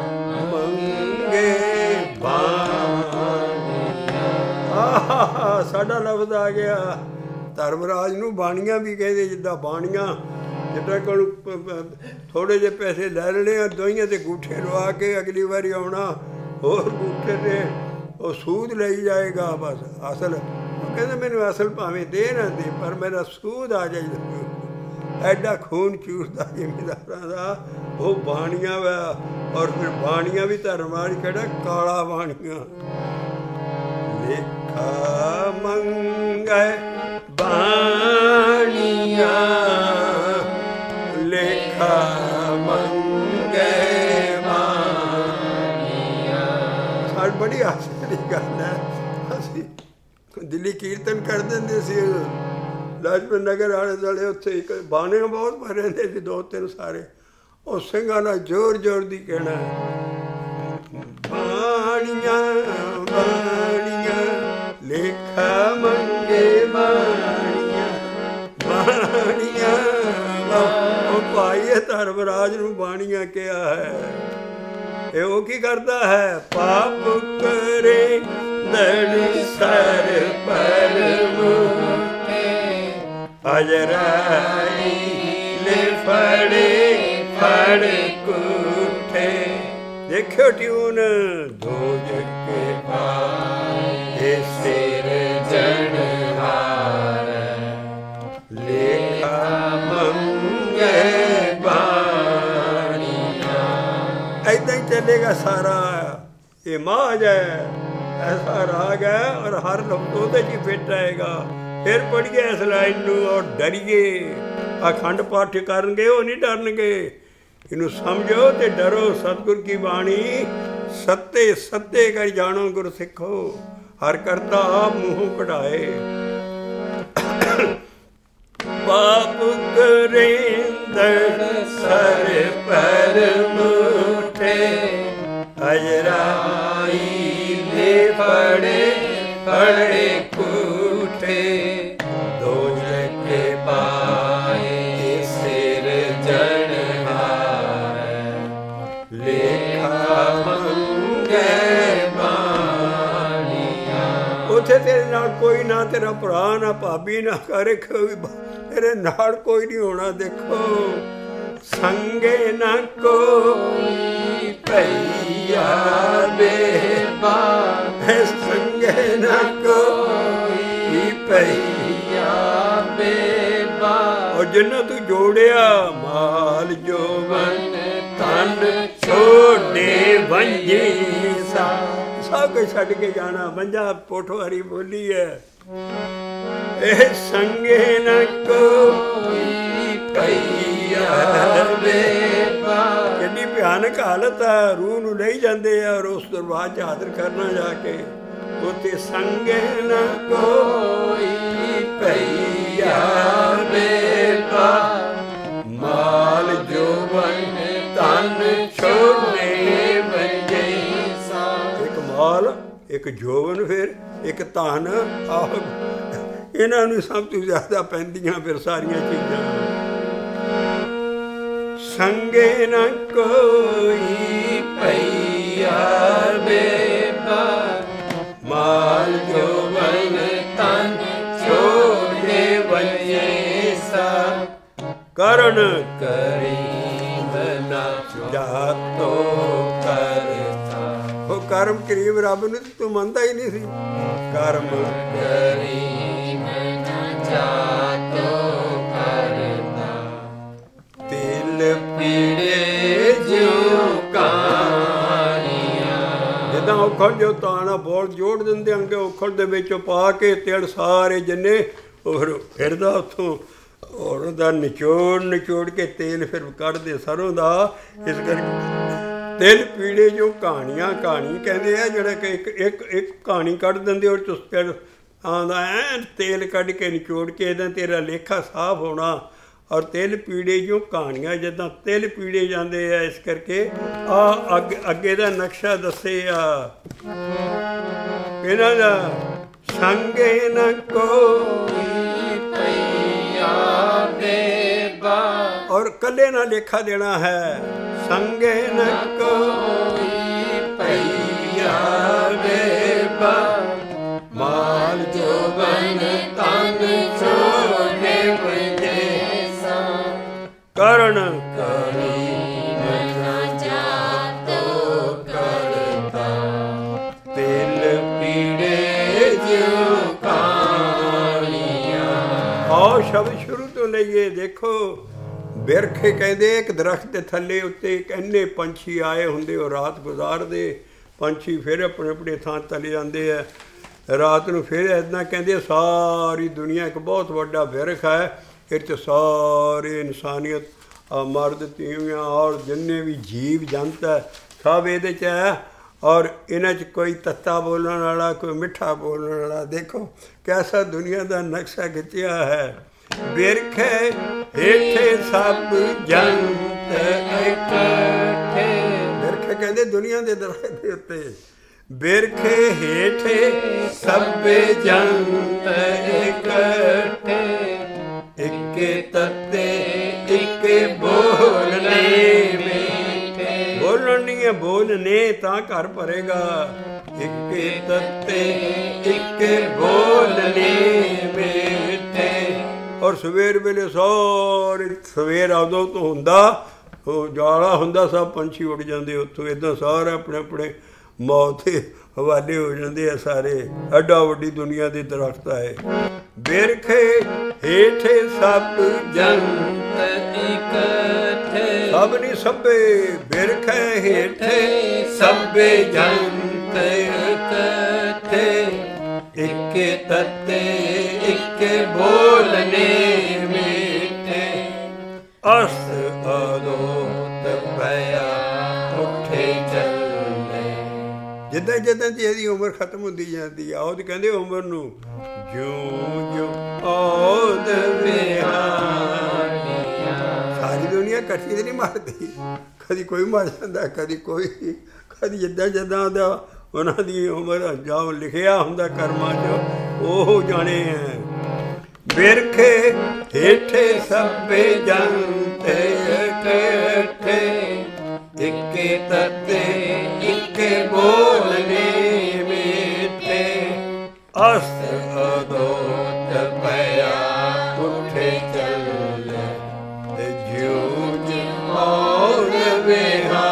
ਸਾਡਾ ਲਫ਼ਜ਼ ਆ ਗਿਆ। ਧਰਮਰਾਜ ਨੂੰ ਬਾਣੀਆਂ ਵੀ ਕਹਿੰਦੇ, ਜਿੱਦਾਂ ਬਾਣੀਆਂ ਜਿੱਦਾਂ ਕੋਲ ਥੋੜ੍ਹੇ ਜਿਹੇ ਪੈਸੇ ਲੈ ਲੈਣੇ ਆ, ਦੋਹੀਆਂ ਤੇ ਗੂਠੇ ਲਵਾ ਕੇ ਅਗਲੀ ਵਾਰੀ ਆਉਣਾ, ਹੋਰ ਗੂਠੇ ਤੇ ਉਹ ਸੂਦ ਲਈ ਜਾਏਗਾ ਬਸ। ਅਸਲ ਉਹ ਕਹਿੰਦੇ ਮੈਨੂੰ ਅਸਲ ਭਾਵੇਂ ਦੇ ਨਾ ਦੇ, ਪਰ ਮੇਰਾ ਸੂਦ ਆ ਜਾਏ। ਐਡਾ ਖੂਨ ਚੂਸਦਾ ਜ਼ਿਮੀਂਦਾਰਾਂ ਦਾ ਉਹ ਬਾਣੀਆਂ ਵਾ। ਔਰ ਫਿਰ ਬਾਣੀਆਂ ਵੀ ਧਰਮਰਾਜ ਕਿਹੜਾ ਕਾਲਾ ਬਾਣੀਆਂ। ਲੇਖਾ ਮੰਗੈ ਬਾਣੀਆਂ, ਲੇਖਾ ਮੰਗੈ ਬਾਣੀਆਂ। ਸਾਡੀ ਬੜੀ ਹਾਸੇ ਦੀ ਗੱਲ ਹੈ। ਅਸੀਂ ਦਿੱਲੀ ਕੀਰਤਨ ਕਰ ਦਿੰਦੇ ਸੀ, ਲਾਜਪਤ ਨਗਰ ਆਲੇ ਦੁਆਲੇ, ਉੱਥੇ ਇੱਕ ਬਾਣੇ ਬਹੁਤ ਭਰੇ ਰਹਿੰਦੇ ਸੀ, 2-3 ਸਾਰੇ। ਉਹ ਸਿੰਘਾਂ ਨਾਲ ਜ਼ੋਰ ਜ਼ੋਰ ਦੀ ਕਹਿਣਾ ਬਾਣੀਆਂ ਬਾਣੀਆਂ, ਲੇਖਾ ਮੰਗੇ ਬਾਣੀਆਂ ਬਾਣੀਆਂ। ਉਹ ਭਾਈ ਧਰਮਰਾਜ ਨੂੰ ਬਾਣੀਆਂ ਕਿਹਾ ਹੈ। ਇਹ ਉਹ ਕੀ ਕਰਦਾ ਹੈ। ਪਾਪ ਕਰੇ ਦੜ ਸਰ ਪਰ ਮੁਠੇ, ਅਜਰਾਈਲੇ ਫੜੇ ਫੜੇ ਕੂਠੇ। ਦੇਖਿਓ ਟਿਊਨ। ਦੋਜ਼ਖ ਕੇ ਪਾਏ ਸਿਰਜਣਹਾਰ, ਲੇਖਾ ਮੰਗੇ ਬਾਣੀਆਂ। ਏਦਾਂ ਹੀ ਚੱਲੇਗਾ ਸਾਰਾ। ਇਹ ਮਾਝ ਹੈ, ਐਸਾ ਰਾਗ ਹੈ, ਔਰ ਹਰ ਲਫ਼ਜ਼ ਉਹਦੇ 'ਚ ਹੀ ਫਿੱਟ ਆਏਗਾ। ਫਿਰ ਪੜ੍ਹੀਏ ਇਸ ਲਾਈਨ ਨੂੰ ਔਰ ਡਰੀਏ। ਅਖੰਡ ਪਾਠ ਕਰਨਗੇ, ਉਹ ਨਹੀਂ ਡਰਨਗੇ। ਇਹਨੂੰ ਸਮਝੋ ਤੇ ਡਰੋ। ਸਤਿਗੁਰ ਕੀ ਬਾਣੀ ਸੱਤੇ ਸੱਤੇ ਕਰ ਜਾਣੋ ਗੁਰ ਸਿੱਖੋ, ਹਰ ਕਰਤਾ ਆਪ ਮੂੰਹੋਂ ਕਢਾਏ। ਪਾਪ ਕਰੇਂਦੜ ਸਰ ਪਰ ਮੁਠੇ, ਅਜਰਾਈਲੇ ਫੜੇ ਫੜੇ ਕੂਠੇ। ਦੋਜ਼ਖ ਕੇ ਪਾਏ ਸਿਰਜਣਹਾਰ, ਲੇਖਾ ਉੱਥੇ ਤੇਰੇ ਨਾਲ ਕੋਈ ਨਾ ਤੇਰਾ ਭਰਾ ਨਾ ਭਾਬੀ ਨਾ ਕਰੇ, ਤੇਰੇ ਨਾਲ ਕੋਈ ਨਹੀਂ ਹੋਣਾ। ਦੇਖੋ ਸੰਗੇ ਨਾ ਕੋਈ ਭਈਆ ਬੇਬਾ, ਸੰਗੇ ਨਾ ਕੋਈ ਭਈਆ ਬੇਬਾ। ਔਰ ਜਿੰਨਾ ਤੂੰ ਜੋੜਿਆ ਮਾਲ ਜੋਵਨ ਧਨ ਛੋੜੇ ਵੰਝੇ ਸਾ, ਸਭ ਕੁਝ ਛੱਡ ਕੇ ਜਾਣਾ। ਵੰਝਾ ਪੋਠਵਾਰੀ ਬੋਲੀ ਹੈ। ਇਹ ਸੰਗੇ ਨਾ ਕੋਈ ਭਈਆ ਬੇਬਾ। ਕਿੰਨੀ ਭਿਆਨਕ ਹਾਲਤ ਹੈ, ਰੂਹ ਨੂੰ ਲਈ ਜਾਂਦੇ ਆ। ਔਰ ਉਸ ਦਰਬਾਰ 'ਚ ਹਾਜ਼ਰ ਕਰਨਾ ਜਾ ਕੇ, ਉੱਥੇ ਸੰਗੇ ਨਾ ਕੋਈ ਭਈਆ ਬੇਬਾ, ਮਾਲ ਜੋਵਨ ਧਨ ਛੋੜੇ ਵੰਝੇ ਸਾ। ਇੱਕ ਮਾਲ, ਇੱਕ ਜੋਵਨ, ਫਿਰ ਇੱਕ ਧਨ। ਆਹ ਇਹਨਾਂ ਨੂੰ ਸਭ ਤੋਂ ਜ਼ਿਆਦਾ ਪੈਂਦੀਆਂ ਫਿਰ ਸਾਰੀਆਂ ਚੀਜ਼ਾਂ। ਸੰਗੇ ਨਾ ਕੋਈ ਭਈਆ ਬੇਬਾ, ਮਾਲ ਜੋਵਨ ਧਨ ਛੋੜੇ ਵੰਝੇ ਸਾ। ਕਰਨ ਕਰੀਮ ਨਾ ਜਾਤੋ ਕਰਤਾ। ਉਹ ਕਰਮ ਕਰੀਮ ਰੱਬ ਨੂੰ ਤੂੰ ਮੰਨਦਾ ਹੀ ਨਹੀਂ ਸੀ। ਕਰਮ ਕਰੀਮ ਨਾ ਜਾਤੋ ਕਰਤਾ, ਤਿਲ ਪੀੜੇ ਜਿਉ ਕਹਾਣੀਆਂ। ਜਿੱਦਾਂ ਔਖੜ ਜੋ ਤਾਣਾ ਬੋਲ ਜੋੜ ਦਿੰਦੇ ਅੰਗੇ, ਔਖੜ ਦੇ ਵਿੱਚ ਪਾ ਕੇ ਤਿਲ ਸਾਰੇ ਜਿੰਨੇ ਉਹ ਫਿਰਦਾ ਉੱਥੋਂ, ਔਰ ਉਹਦਾ ਨਿਚੋੜ ਕੇ ਤੇਲ ਫਿਰ ਕੱਢਦੇ ਸਰੋਂ ਦਾ। ਇਸ ਕਰਕੇ ਤਿਲ ਪੀੜੇ ਜੋ ਕਹਾਣੀਆਂ, ਕਹਾਣੀ ਕਹਿੰਦੇ ਆ ਜਿਹੜਾ ਕਿ ਇੱਕ ਕਹਾਣੀ ਕੱਢ ਦਿੰਦੇ, ਔਰ ਚ ਫਿਰ ਆਉਂਦਾ ਐਨ ਤੇਲ ਕੱਢ ਕੇ ਨਿਚੋੜ ਕੇ, ਇਹਦਾ ਤੇਰਾ ਲੇਖਾ ਸਾਫ਼ ਹੋਣਾ। ਔਰ ਤਿਲ ਪੀੜੇ ਜੋ ਕਹਾਣੀਆਂ, ਜਿੱਦਾਂ ਤਿਲ ਪੀੜੇ ਜਾਂਦੇ ਆ। ਇਸ ਕਰਕੇ ਆ ਅੱਗੇ ਦਾ ਨਕਸ਼ਾ ਦੱਸੇ ਆ ਇਹਨਾਂ ਦਾ। ਸੰਗੇ ਨਾ ਕੋਈ ਬੇਬਾ, ਔਰ ਕੱਲੇ ਨਾ ਲੇਖਾ ਦੇਣਾ ਹੈ। ਸੰਗੇ ਨਾ ਕੋਈ ਭਈਆ ਬੇਬਾ, ਮਾਲ ਜੋਵਨ ਧਨ ਛੋੜੇ ਵੰਝੇ ਸਾ। ਕਰਨ ਕਰੀਮ ਨਾ ਜਾਤੋ ਕਰਤਾ, ਤਿਲ ਪੀੜੇ ਜਿਉ ਕਹਾਣੀਆਂ। ਆਓ ਸ਼ਬਦ ਸ਼ੁਰੂ ਤੋਂ ਲਈਏ। ਦੇਖੋ ਬਿਰਖੇ ਕਹਿੰਦੇ ਇੱਕ ਦਰਖਤ ਦੇ ਥੱਲੇ ਉੱਤੇ ਇੰਨੇ ਪੰਛੀ ਆਏ ਹੁੰਦੇ, ਉਹ ਰਾਤ ਗੁਜ਼ਾਰਦੇ। ਪੰਛੀ ਫਿਰ ਆਪਣੇ ਆਪਣੇ ਥਾਂ ਚਲੇ ਜਾਂਦੇ ਆ ਰਾਤ ਨੂੰ। ਫਿਰ ਇੱਦਾਂ ਕਹਿੰਦੇ ਸਾਰੀ ਦੁਨੀਆ ਇੱਕ ਬਹੁਤ ਵੱਡਾ ਬਿਰਖ ਹੈ, ਇਹ 'ਚ ਸਾਰੇ ਇਨਸਾਨੀਅਤ, ਮਰਦ ਤੀਵੀਆਂ ਔਰ ਜਿੰਨੇ ਵੀ ਜੀਵ ਜੰਤ ਹੈ ਸਭ ਇਹਦੇ 'ਚ ਹੈ। ਔਰ ਇਹਨਾਂ 'ਚ ਕੋਈ ਤੱਤਾ ਬੋਲਣ ਵਾਲਾ, ਕੋਈ ਮਿੱਠਾ ਬੋਲਣ ਵਾਲਾ। ਦੇਖੋ ਕੈਸਾ ਦੁਨੀਆ ਦਾ ਨਕਸ਼ਾ ਖਿੱਚਿਆ ਹੈ। ਬਿਰਖੇ ਹੇਠੇ ਸਭ ਜੰਤ ਇਕੱਠੇ। ਬਿਰਖੇ ਕਹਿੰਦੇ ਦੁਨੀਆ ਦੇ ਦਰਖਤ ਦੇ ਉੱਤੇ। ਬਿਰਖੇ ਹੇਠੇ ਸਭ ਜੰਤ ਇਕੱਠੇ, ਇੱਕੇ ਤੱਤੇ ਇੱਕੇ ਬੋਲਣੇ ਮਿੱਠੇ। ਬੋਲਣ ਨਹੀਂ ਹੈ, ਬੋਲਣੇ ਤਾਂ ਘਰ ਭਰੇਗਾ। ਇੱਕੇ ਤੱਤੇ ਇੱਕੇ ਬੋਲਣੇ ਮਿੱਠੇ। ਔਰ ਸਵੇਰ ਵੇਲੇ ਸਾਰੇ ਸਵੇਰ ਉਦੋਂ ਤੋਂ ਹੁੰਦਾ, ਉਹ ਜਾਲਾ ਹੁੰਦਾ, ਸਭ ਪੰਛੀ ਉੱਡ ਜਾਂਦੇ ਉੱਥੋਂ। ਇੱਦਾਂ ਸਾਰੇ ਆਪਣੇ ਆਪਣੇ ਮੌਤ ਦੇ ਹਵਾਲੇ ਹੋ ਜਾਂਦੇ ਆ ਸਾਰੇ। ਐਡਾ ਵੱਡੀ ਦੁਨੀਆ ਦੇ ਦਰਖਤ ਹੈ। ਬਿਰਖੇ ਹੇਠੇ ਸਭ ਜੰਤ ਇਕੱਠੇ, ਸਭ ਨਹੀਂ ਸਭੇ। ਬਿਰਖੇ ਹੇਠੇ ਸਭ ਜੰਤ ਇਕੱਠੇ, ਇੱਕੇ ਤੱਤੇ ਇੱਕੇ ਬੋਲਣੇ ਮਿੱਠੇ। ਅਸ ਅਦੋਤ ਪਿਆ ਉੱਠੇ ਚੱਲੇ। ਜਿੱਦਾਂ ਜਿੱਦਾਂ ਦੀ ਇਹਦੀ ਉਮਰ ਖਤਮ ਹੁੰਦੀ ਜਾਂਦੀ ਆ, ਉਹ ਤੇ ਕਹਿੰਦੇ ਉਮਰ ਨੂੰ ਜਿਉਂ ਜਿਉਂ ਔਦ ਵਿਹਾਰੀਆਂ। ਸਾਰੀ ਦੁਨੀਆ ਇਕੱਠੀ ਤੇ ਨਹੀਂ ਮਰਦੀ, ਕਦੀ ਕੋਈ ਮਰ ਜਾਂਦਾ, ਕਦੀ ਕੋਈ, ਕਦੀ ਜਿੱਦਾਂ ਜਿੱਦਾਂ ਦਾ ਉਹਨਾਂ ਦੀ ਉਮਰ ਜੋ ਲਿਖਿਆ ਹੁੰਦਾ ਕਰਮਾਂ 'ਚ ਉਹ ਜਾਣੇ ਹੈ। ਬਿਰਖੇ ਹੇਠੇ ਸਭੇ ਜੰਤ ਇਕੱਠੇ, ਇੱਕੇ ਤੱਤੇ ਇੱਕੇ ਬੋਲਣੇ ਮਿੱਠੇ। ਅਸਤ ਅਦੋਤ ਭਇਆ ਉਠੇ ਚੱਲੇ ਜੂਝ ਮੌਤ ਵਿਹਾਣੀਆਂ।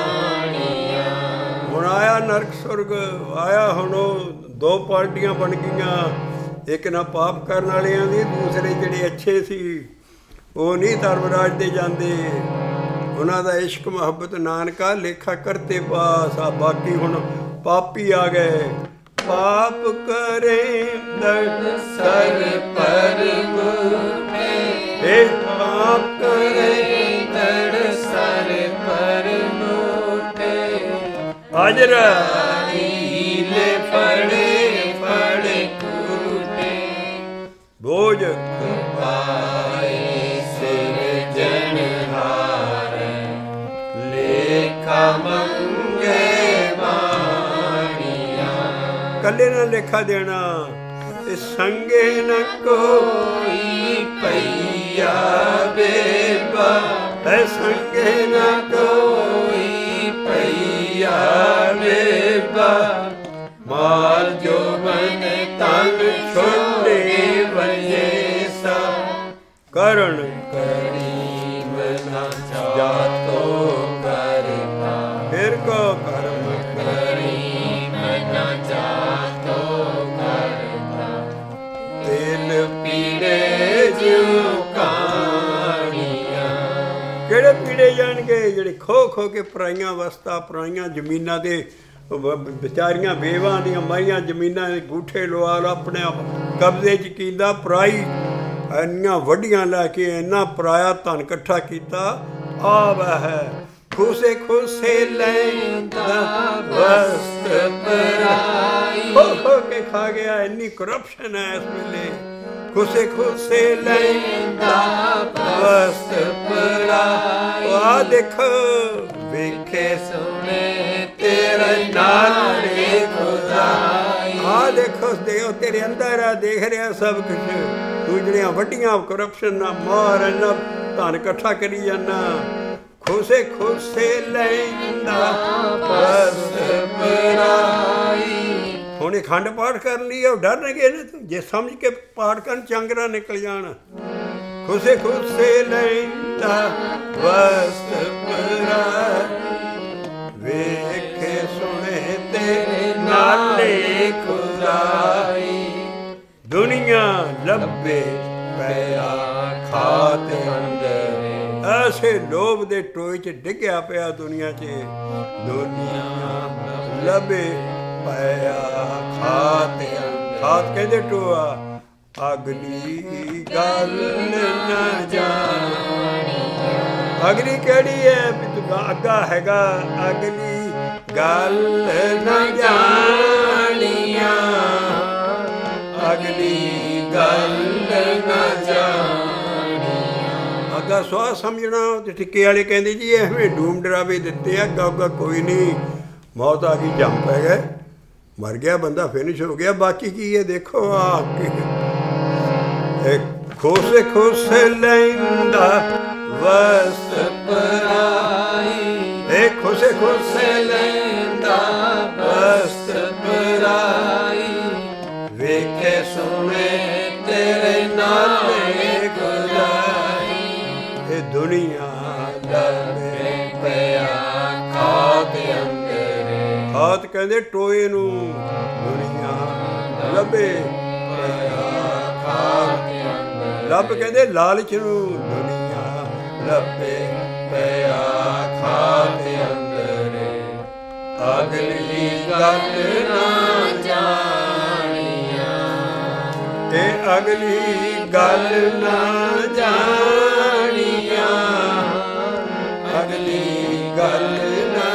ਹੁਣ ਆਇਆ ਨਰਕ ਸੁਰਗ ਆਇਆ। ਹੁਣ ਉਹ ਦੋ ਪਾਰਟੀਆਂ ਬਣ ਗਈਆਂ, ਇੱਕ ਨਾ ਪਾਪ ਕਰਨ ਵਾਲਿਆਂ ਦੀ, ਦੂਸਰੇ ਜਿਹੜੇ ਅੱਛੇ ਸੀ ਉਹ ਨਹੀਂ ਧਰਮਰਾਜ ਦੇ ਜਾਂਦੇ। ਉਹਨਾਂ ਦਾ ਇਸ਼ਕ ਮੁਹੱਬਤ ਨਾਨਕਾ ਲੇਖਾ ਕਰਤੇ ਪਾਸ ਆ। ਬਾਕੀ ਹੁਣ ਪਾਪੀ ਆ ਗਏ। ਪਾਪ ਕਰੇ ਦਰਦ ਸਰ ਪਰ ਮੁਠੇ ਇਹ ਪਾਪ ਕਰੇ ਦਰਦ ਸਰ ਪਰ ਮੁਠੇ ਹਾਜ਼ਰਾ ਹੀਲੇ ਫੜੇ ਫੜੇ ਕੂਟੇ ਬੋਝ ਪਾਏ ਸਿਰ ਜਨਹਾਰ ਲੇਖਾ ਮੰਗੇ ਕੱਲੇ ਨਾਲ ਲੇਖਾ ਦੇਣਾ। ਇਹ ਸੰਗੇ ਨ ਕੋਈ ਪਈਆ ਬੇਬਾ ਹੈ ਸੰਗੇ ਨ ਕੋਈ ਪਈਆ ਬੇਬਾ ਮਾਲ ਜੋ ਬਨ ਤਨ ਛੋਟੇ ਵਜੇ ਸਾ ਕਰਨ ਕਰੀਮ ਨਾ ਜਾਤੋ ਕਰਤਾ ਫਿਰ ਕੋ ਕਰਮ ਕਰੀਮ ਨਾ ਜਾਤੋ ਕਰਤਾ ਤਿਲ ਪੀੜੇ ਜਿਉ ਕਾਣੀਆਂ। ਕਿਹੜੇ ਪੀੜੇ ਜਾਣਗੇ? ਜਿਹੜੇ ਖੋ ਖੋ ਕੇ ਪਰਾਈਆਂ ਵਸਤਾਂ ਪਰਾਈਆਂ ਜ਼ਮੀਨਾਂ ਦੇ ਵਿਚਾਰੀਆਂ ਬੇਵਾਂ ਦੀਆਂ ਮਾਈਆਂ ਜ਼ਮੀਨਾਂ ਦੇ ਗੂਠੇ ਲਵਾ ਲਓ ਆਪਣੇ ਕਬਜ਼ੇ 'ਚ ਕੀਤਾ। ਪਰਾਈ ਇੰਨੀਆਂ ਵੱਡੀਆਂ ਲੈ ਕੇ ਇੰਨਾ ਪਰਾਇਆ ਧਨ ਇਕੱਠਾ ਕੀਤਾ। ਆ ਵਹ ਹੈ ਖੁਸੇ ਖੁਸੇ ਲੈਂਦਾ ਵਸਤ ਪਰਾਈ ਖੋ ਖੋ ਕੇ ਖਾ ਗਿਆ। ਇੰਨੀ ਕਰਪਸ਼ਨ ਹੈ ਇਸ ਵੇਲੇ। ਖੁਸੇ ਖੁਸੇ ਲੈਂਦਾ ਵਸਤ ਪਰਾਈ ਆ ਦੇਖੋ ਵੇਖੇ ਸੁਣੇ ਤੇਰੇ ਨਾਲੇ ਖੁਦਾਈ। ਆ ਦੇਖੋ ਦੇਓ ਤੇਰੇ ਅੰਦਰ ਆ, ਦੇਖ ਰਿਹਾ ਸਭ ਕੁਝ। ਤੂੰ ਜਿਹੜੀਆਂ ਵੱਡੀਆਂ ਕਰਪਸ਼ਨ ਨਾਲ ਮਾਰ ਇੰਨਾ ਧਨ ਇਕੱਠਾ ਕਰੀ ਜਾਂਦਾ। ਖੁਸੇ ਖੁਸੇ ਲੈਂਦਾ ਵਸਤ ਪਰਾਈ। ਹੁਣ ਇਹ ਖੰਡ ਪਾਠ ਕਰਨ ਲਈ ਉਹ ਡਰਨਗੇ ਨਾ ਜੇ ਸਮਝ ਕੇ ਪਾਠ ਕਰਨ ਚੰਗਰਾ ਨਿਕਲ ਜਾਣ। ਖੁਸੇ ਖੁਸੇ ਲੈਂਦਾ ਵਸਤ ਪਰਾਈ ਵੇਖੇ ਸੁਣੇ ਤੇ ਨਾਲੇ ਖੁਦਾਈ। ਦੁਨੀਆ ਲੱਭੇ ਪਿਆ ਖਾਤ ਅੰਦਰ ਐਸੇ ਲੋਭ ਦੇ ਟੋਏ 'ਚ ਡਿੱਗਿਆ ਪਿਆ ਦੁਨੀਆ 'ਚ। ਦੁਨੀਆ ਲੱਭੇ ਪਿਆ ਖਾਤ ਖਾਤ ਕਹਿੰਦੇ ਟੋਆ। ਅਗਲੀ ਗੱਲ ਨਾ ਜਾਣੀ। ਅਗਲੀ ਕਿਹੜੀ ਹੈ? ਵੀ ਤੂੰ ਅੱਗਾ ਹੈਗਾ। ਅਗਲੀ ਗੱਲ ਨਾ ਜਾਣੀਆਂ। ਅਗਲੀ ਗੱਲ ਨਾ ਜਾਣੀਆਂ। ਅੱਗਾ ਸੁਆਹ ਸਮਝਣਾ। ਤੇ ਠਿੱਕੇ ਵਾਲੇ ਕਹਿੰਦੇ ਜੀ ਐਵੇਂ ਡੂਮ ਡਰਾਵੇ ਦਿੱਤੇ ਆ। ਅੱਗਾ ਕੋਈ ਨਹੀਂ, ਮੌਤ ਆ ਗਈ, ਜੰਮ ਪੈ ਗਏ, ਮਰ ਗਿਆ ਬੰਦਾ, ਫਿਨਿਸ਼ ਹੋ ਗਿਆ। ਬਾਕੀ ਕੀ ਹੈ ਦੇਖੋ ਆ ਖੋਸੇ ਖੋਸੇ ਲੈਂਦਾ ਵਸਤ ਪਰਾਈ। ਇਹ ਖੋਸੇ ਖੋਸੇ ਲੈਂਦਾ ਵਸਤ ਪਰਾਈ। ਵੇਖੇ ਸੁਣੇ ਤੇਰੇ ਨਾਲੇ ਖੁਦਾਈ। ਇਹ ਦੁਨੀਆ ਲੱਭੇ ਪਿਆ ਖਾਤ ਅੰਦਰ ਖਾਤ ਕਹਿੰਦੇ ਟੋਏ ਨੂੰ। ਦੁਨੀਆ ਲੱਭੇ ਲੱਭ ਕਹਿੰਦੇ ਲਾਲਚ ਨੂੰ। ਦੁਨੀਆ ਲੱਭੇ ਪਿਆ ਖਾਤ ਅੰਦਰ ਅਗਲੀ ਗੱਲ ਨਾ ਜਾਣੀਆਂ। ਇਹ ਅਗਲੀ ਗੱਲ ਨਾ ਜਾਣੀਆਂ। ਅਗਲੀ ਗੱਲ ਨਾ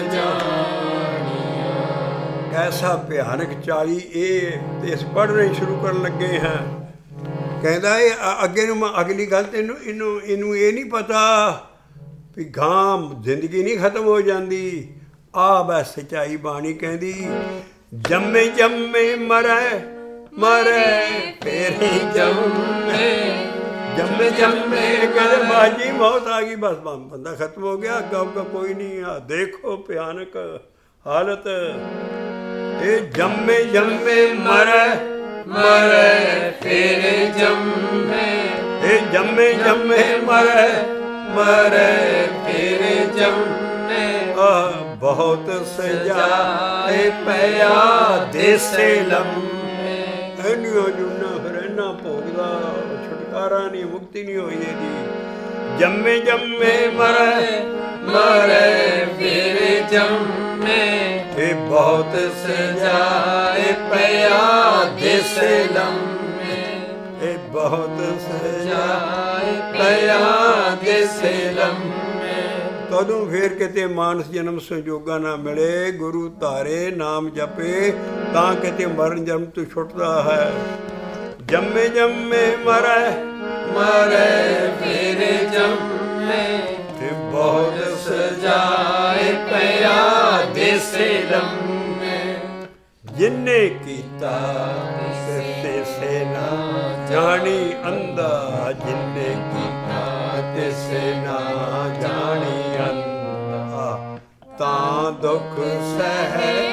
ਜਾਣੀਆਂ। ਐਸਾ ਭਿਆਨਕ 40 ਇਹ ਇਸ ਪੜ੍ਹਨੇ ਸ਼ੁਰੂ ਕਰਨ ਲੱਗੇ ਹਾਂ। ਕਹਿੰਦਾ ਇਹ ਅੱਗੇ ਨੂੰ ਅਗਲੀ ਗੱਲ ਤੈਨੂੰ ਇਹਨੂੰ ਇਹ ਨਹੀਂ ਪਤਾ ਵੀ ਗਾਂ ਜ਼ਿੰਦਗੀ ਨਹੀਂ ਖਤਮ ਹੋ ਜਾਂਦੀ। ਆ ਬਸ ਸੱਚਾਈ ਬਾਣੀ ਕਹਿੰਦੀ ਜੰਮੇ ਜੰਮੇ ਮਰੇ ਮਰੇ ਫੇਰ ਹੀ ਜੰਮੇ। ਜੰਮੇ ਜੰਮੇ ਕਦੇ ਬਾਜੀ ਮੌਤ ਆ ਗਈ, ਬਸ ਬੰਦਾ ਖਤਮ ਹੋ ਗਿਆ। ਅੱਗਾ ਕੋਈ ਨਹੀਂ। ਆ ਦੇਖੋ ਭਿਆਨਕ ਹਾਲਤ। ਇਹ ਜੰਮੇ ਜੰਮੇ ਮਰੇ ਮਰੈ ਫਿਰ ਜੰਮੇ। ਇਹ ਜੰਮੇ ਜੰਮੇ ਮਰੈ ਮਰੈ ਫਿਰ ਜੰਮੇ। ਬਹੁਤ ਸਜਾਏ ਪਿਆ ਦੇਸੇ ਲੰਮੇ। ਇੰਨੀਆਂ ਜੂਨਾਂ ਫਿਰ ਇੰਨਾ ਭੋਗਦਾ, ਛੁਟਕਾਰਾ ਨਹੀਂ, ਮੁਕਤੀ ਨਹੀਂ ਹੋਈ ਇਹਦੀ। ਜੰਮੇ ਜੰਮੇ ਮਰੈ ਮਰੈ ਫਿਰ ਜੰਮੇ। ਇਹ ਬਹੁਤ ਸਜਾਏ ਪਿਆ ਦੇਸੇ ਲੰਮੇ। ਇਹ ਬਹੁਤ ਸਜਾਏ ਪਿਆ ਦੇਸੇ ਲੰਮੇ। ਕਦੋਂ ਫੇਰ ਕਿਤੇ ਮਾਨਸ ਜਨਮ ਸੰਜੋਗਾ ਨਾ ਮਿਲੇ, ਗੁਰੂ ਧਾਰੇ ਨਾਮ ਜਪੇ, ਤਾਂ ਕਿਤੇ ਮਰਨ ਜਨਮ ਤੋਂ ਛੁੱਟਦਾ ਹੈ। ਜੰਮੇ ਜੰਮੇ ਮਰੈ ਮਰੈ ਫਿਰ ਜੰਮੇ। ਤੇ ਬਹੁਤ ਸਜਾਏ ਪਿਆ ਦੇਸੇ ਲੰਮੇ। ਜਿਨਨੇ ਕੀਤਾ ਦੇਸੇ ਨਾ ਜਾਣੀ ਅੰਧਾ। ਜਿਨਨੇ ਕੀਤਾ ਦੇਸੇ ਨਾ ਜਾਣੀ ਅੰਧਾ। ਤਾਂ ਦੁੱਖ ਸਹਿ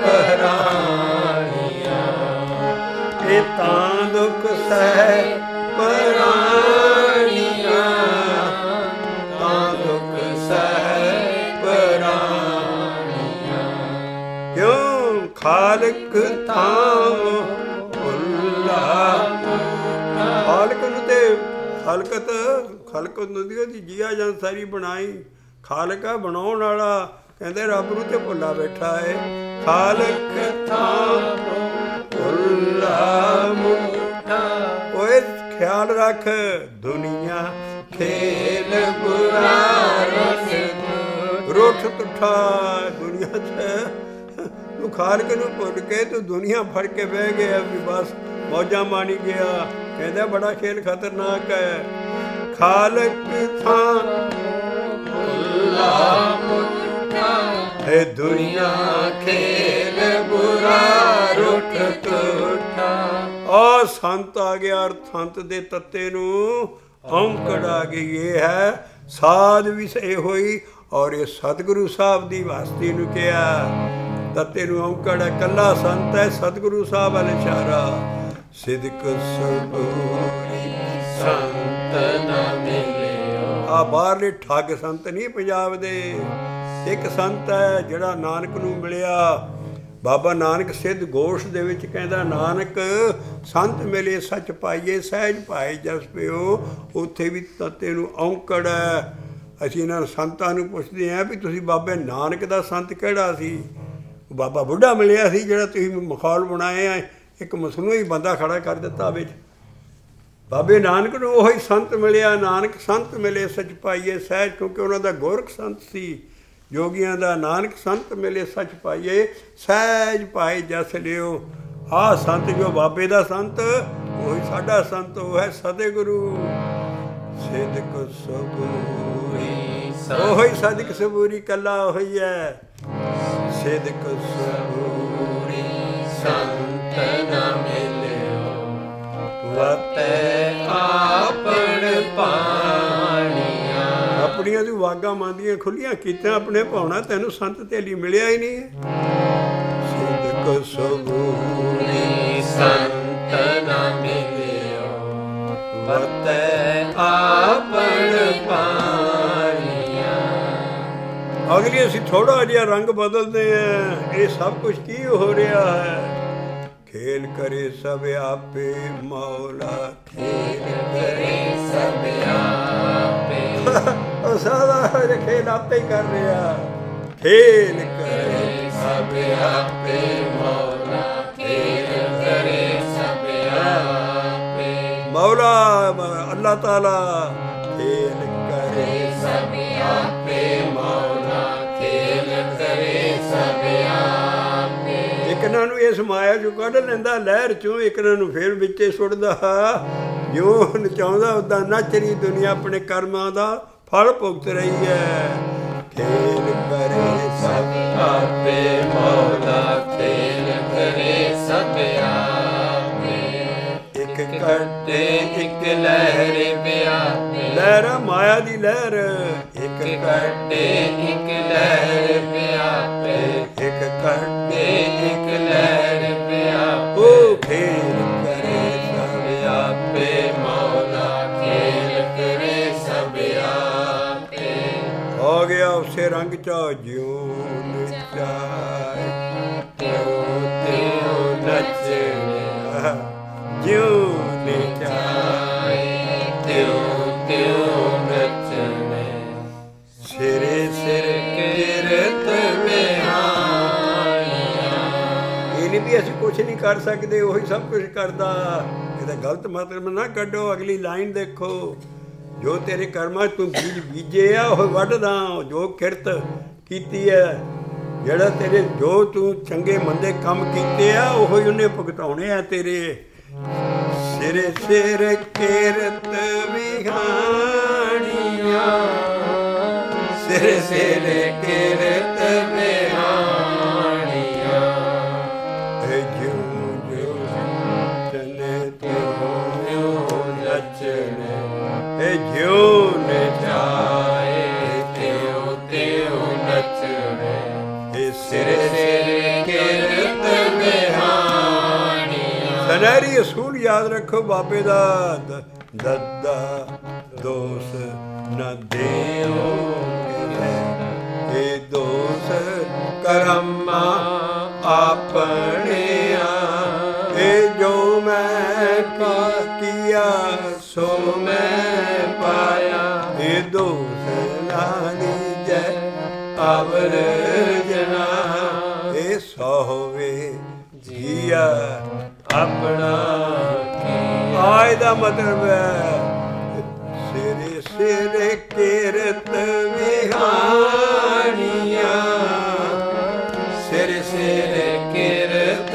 ਪਰਾਣੀਆਂ। ਇਹ ਤਾਂ ਦੁੱਖ ਸਹਿ ਪਰਾਣੀਆਂ। ਤਾਂ ਦੁੱਖ ਸਹਿ ਪਰਾਣੀਆਂ। ਕਿਉਂ ਖਾਲਕ ਥਾਮ ਭੁੱਲਾ। ਖਾਲਕ ਨੂੰ ਤੇ ਖਲਕਤ ਨਦੀ ਦੀ ਜੀਆ ਜਨ ਸਾਰੀ ਬਣਾਈ। ਖਾਲਕ ਆ ਬਣਾਉਣ ਵਾਲਾ, ਕਹਿੰਦੇ ਰੱਬ ਨੂੰ ਤੇ ਭੁੱਲਾ ਬੈਠਾ ਏ। ਖਾਲਕ ਥਾਮ ਭੁੱਲਾ ਮੁੱਠਾ। ਓਏ ਖਿਆਲ ਰੱਖ, ਦੁਨੀਆ ਖੇਲ ਬੁਰਾ ਰੁੱਠ ਤੁੱਠਾ। ਦੁਨੀਆ ਚ ਤੂੰ ਖਾਲਕ ਨੂੰ ਭੁੱਲ ਕੇ ਤੂੰ ਦੁਨੀਆ ਫੜ ਕੇ ਬਹਿ ਗਿਆ ਵੀ ਬਸ ਮੌਜਾਂ ਮਾਣੀ ਗਿਆ। ਕਹਿੰਦਾ ਬੜਾ ਖੇਲ ਖਤਰਨਾਕ ਹੈ। ਖਾਲਕ ਥਾਂ ਭੁੱਲਾ ਮੁੱਠਾ। ਹੈ ਦੁਨੀਆ ਖੇਲ ਬੁਰਾ ਰੁੱਠ ਤੁੱਠਾ। ਆ ਸੰਤ ਆ ਗਿਆ, ਸੰਤ ਦੇ ਤੱਤੇ ਨੂੰ ਔਂਕੜ ਆ ਗਈ। ਇਹ ਹੈ ਸਾਧ ਵੀ ਸੇ ਹੋਈ, ਔਰ ਇਹ ਸਤਿਗੁਰੂ ਸਾਹਿਬ ਦੀ ਵਾਸਤੀ ਨੂੰ ਕਿਹਾ। ਤੱਤੇ ਨੂੰ ਔਂਕੜ ਹੈ, ਕੱਲਾ ਸੰਤ ਹੈ, ਸਤਿਗੁਰੂ ਸਾਹਿਬ ਵੱਲ ਇਸ਼ਾਰਾ। ਸਿਦਕ ਸਬੂਰੀ ਸੰਤ ਨਾ ਮਿਲਿਓ। ਆ ਬਾਹਰਲੇ ਠੱਗ ਸੰਤ ਨਹੀਂ ਪੰਜਾਬ ਦੇ। ਇੱਕ ਸੰਤ ਹੈ ਜਿਹੜਾ ਨਾਨਕ ਨੂੰ ਮਿਲਿਆ। ਬਾਬਾ ਨਾਨਕ ਸਿੱਧ ਗੋਸ਼ ਦੇ ਵਿੱਚ ਕਹਿੰਦਾ, ਨਾਨਕ ਸੰਤ ਮਿਲੇ ਸੱਚ ਪਾਈਏ, ਸਹਿਜ ਪਾਏ ਜਸ ਪਿਓ। ਉੱਥੇ ਵੀ ਤੱਤੇ ਨੂੰ ਔਂਕੜ ਹੈ। ਅਸੀਂ ਇਹਨਾਂ ਸੰਤਾਂ ਨੂੰ ਪੁੱਛਦੇ ਹਾਂ ਵੀ ਤੁਸੀਂ ਬਾਬੇ ਨਾਨਕ ਦਾ ਸੰਤ ਕਿਹੜਾ ਸੀ? ਬਾਬਾ ਬੁੱਢਾ ਮਿਲਿਆ ਸੀ ਜਿਹੜਾ ਤੁਸੀਂ ਮਖੌਲ ਬਣਾਏ ਆ, ਇੱਕ ਮਸਨੂੰ ਹੀ ਬੰਦਾ ਖੜਾ ਕਰ ਦਿੱਤਾ ਵਿੱਚ। ਬਾਬੇ ਨਾਨਕ ਨੂੰ ਉਹੀ ਸੰਤ ਮਿਲਿਆ। ਨਾਨਕ ਸੰਤ ਮਿਲੇ ਸੱਚ ਪਾਈਏ ਸਹਿਜ, ਕਿਉਂਕਿ ਉਹਨਾਂ ਦਾ ਗੋਰਖ ਸੰਤ ਸੀ। ਜੋਗੀਆਂ ਦਾ ਨਾਨਕ ਸੰਤ ਮਿਲੇ ਸੱਚ ਪਾਈਏ, ਸਹਿਜ ਪਾਏ ਜਸ ਲਿਓ। ਆਹ ਸੰਤ ਜੋ ਬਾਬੇ ਦਾ ਸੰਤ, ਉਹੀ ਸਾਡਾ ਸੰਤ, ਉਹ ਹੈ ਸਤਿਗੁਰੂ। ਸਿਦਕ ਸਬੂਰੀ, ਉਹੀ ਸਦਕ ਸਬੂਰੀ, ਕੱਲਾ ਉਹੀ ਹੈ। ਸਿਦਕ ਸਬੂਰੀ ਸੰਤ ਨਾ ਮਿਲਿਓ। ਵਤੈ ਆਪਣ ਪਾਣੀਆਂ। ਆਪਣੀਆਂ ਤੂੰ ਵਾਗਾਂ ਮੰਦੀਆਂ ਖੁੱਲੀਆਂ ਕੀਤੀਆਂ, ਆਪਣੇ ਭਾਉਣਾ ਤੈਨੂੰ ਸੰਤ ਤੇਲੀ ਮਿਲਿਆ ਹੀ ਨਹੀਂ। ਸਿਦਕ ਸਬੂਰੀ ਸੰਤ ਨਾ ਮਿਲਿਓ। ਵਤੈ ਆਪਣ ਪਾਣੀਆਂ। ਅਗਲੀ ਅਸੀਂ ਥੋੜਾ ਜਿਹਾ ਰੰਗ ਬਦਲਦੇ ਹਾਂ। ਇਹ ਸਭ ਕੁਝ ਕੀ ਹੋ ਰਿਹਾ ਹੈ? ਖੇਲ ਕਰੇ ਸਭ ਆਪੇ ਮੌਲਾ, ਖੇਲ ਕਰੇ ਸਭ ਆਪੇ। ਉਹ ਸਾਰਾ ਖੇਲ ਆਪੇ ਹੀ ਕਰ ਰਿਹਾ। ਖੇਲ ਕਰੇ ਸਭ ਆਪੇ ਮੌਲਾ, ਖੇਲ ਕਰੇ ਸਭ ਆਪੇ। ਮੌਲਾ ਅੱਲਾਹ ਤਾਲਾ ਖੇਲ ਕਰੇ ਸਭ ਆਪੇ ਮੌਲਾ, ਖੇਲ ਕਰੇ ਸਭ ਆਪੇ। ਇੱਕ ਇਹਨਾਂ ਨੂੰ ਇਸ ਮਾਇਆ ਚੋਂ ਕੱਢ ਲੈਂਦਾ, ਲਹਿਰ ਚੋਂ, ਇੱਕ ਇਹਨਾਂ ਨੂੰ ਫੇਰ ਵਿੱਚੇ ਸੁੱਟਦਾ। ਜੋ ਨਚਾਉਂਦਾ ਉਦਾਂ ਨੱਚ ਰਹੀ ਦੁਨੀਆ, ਆਪਣੇ ਕਰਮਾਂ ਦਾ ਫਲ ਭੁਗਤ ਰਹੀ ਹੈ। ਖੇਲ ਕਰੇ ਸਭ ਆਪੇ ਮੌਲਾ, ਖੇਲ ਕਰੇ ਸਭ ਆਪੇ। ਇੱਕ ਕੱਢੇ ਇੱਕ ਲਹਿਰ ਵਿਆਪੇ। ਲਹਿਰ ਮਾਇਆ ਦੀ ਲਹਿਰ। ਇੱਕ ਕੱਢੇ ਇੱਕ ਲਹਿਰ ਵਿਆਪੇ। ਇੱਕ ਕੱਢੇ ਇੱਕ ਲਹਿਰ ਵਿਆਪੇ। ਉਹ ਖੇਲ ਸੰਗ ਚੋ ਜਿਉ ਨਚਾਏ ਤਿਉ ਤਿਉ ਨਚਣੇ ਜਿਉ ਨਚਾਏ ਤਿਉ ਤਿਉ ਨਚਣੇ ਸਿਰੇ ਸਿਰ ਕਿਰਤ ਵਿਹਾਰੀਆਂ ਇਹ ਨਹੀਂ ਵੀ ਅਸੀਂ ਕੁਛ ਨਹੀਂ ਕਰ ਸਕਦੇ, ਉਹੀ ਸਭ ਕੁਝ ਕਰਦਾ। ਇਹਦਾ ਗਲਤ ਮਤਲਬ ਨਾ ਕੱਢੋ। ਅਗਲੀ ਲਾਈਨ ਦੇਖੋ, ਜੋ ਤੇਰੇ ਕਰਮਾਂ 'ਚ ਤੂੰ ਬੀਜ ਬੀਜੇ ਆ ਉਹ ਵੱਢਦਾ, ਜੋ ਕਿਰਤ ਕੀਤੀ ਹੈ, ਜਿਹੜਾ ਤੇਰੇ ਜੋ ਤੂੰ ਚੰਗੇ ਮੰਦੇ ਕੰਮ ਕੀਤੇ ਆ ਉਹ ਹੀ ਉਹਨੇ ਭੁਗਤਾਉਣੇ ਆ ਤੇਰੇ। ਸਿਰੇ ਸਿਰ ਕਿਰਤ ਵਿਹਾਣੀਆਂ ਸਿਰੇ ਸਿਰ ਕਿਰਤ ਵਿਹਾਣੀਆਂ ਜਿਉ ਜਿਉ ਚਨੇ ਤਿਉ ਨਚਣੇ ਜਿਉ ਜਾਏ ਤਿਉ ਤਿਉ ਨਚਣੇ ਸਿਰ ਸਿਰ ਕਿਰਤ ਵਿਹਾਣੀਆਂ। ਸੁਨਹਿਰੀ ਅਸੂਲ ਯਾਦ ਰੱਖੋ ਬਾਬੇ ਦਾ, ਦੱਦਾ ਦੋਸ ਨਾ ਦੇਓ ਇਹ ਦੋਸ ਕਰਮਾਂ ਆਪਣਿਆਂ, ਇਹ ਜੋ ਮੈਂ ਕੀਆ ਸੋ ਮੈਂ ਪਾਇਆ, ਇਹ ਦੋਸ ਨਾ ਲੀਜੈ ਅਵਰ ਜਨਾ, ਇਹ ਸੋਵੇ ਜੀਆ ਆਪਣਾ ਆਏ ਦਾ ਮਤਲਬ ਹੈ ਸਿਰੇ ਸਿਰੇ ਕਿਰਤ ਵਿਹਾਣੀਆਂ ਸਿਰ ਸਿਰ ਕਿਰਤ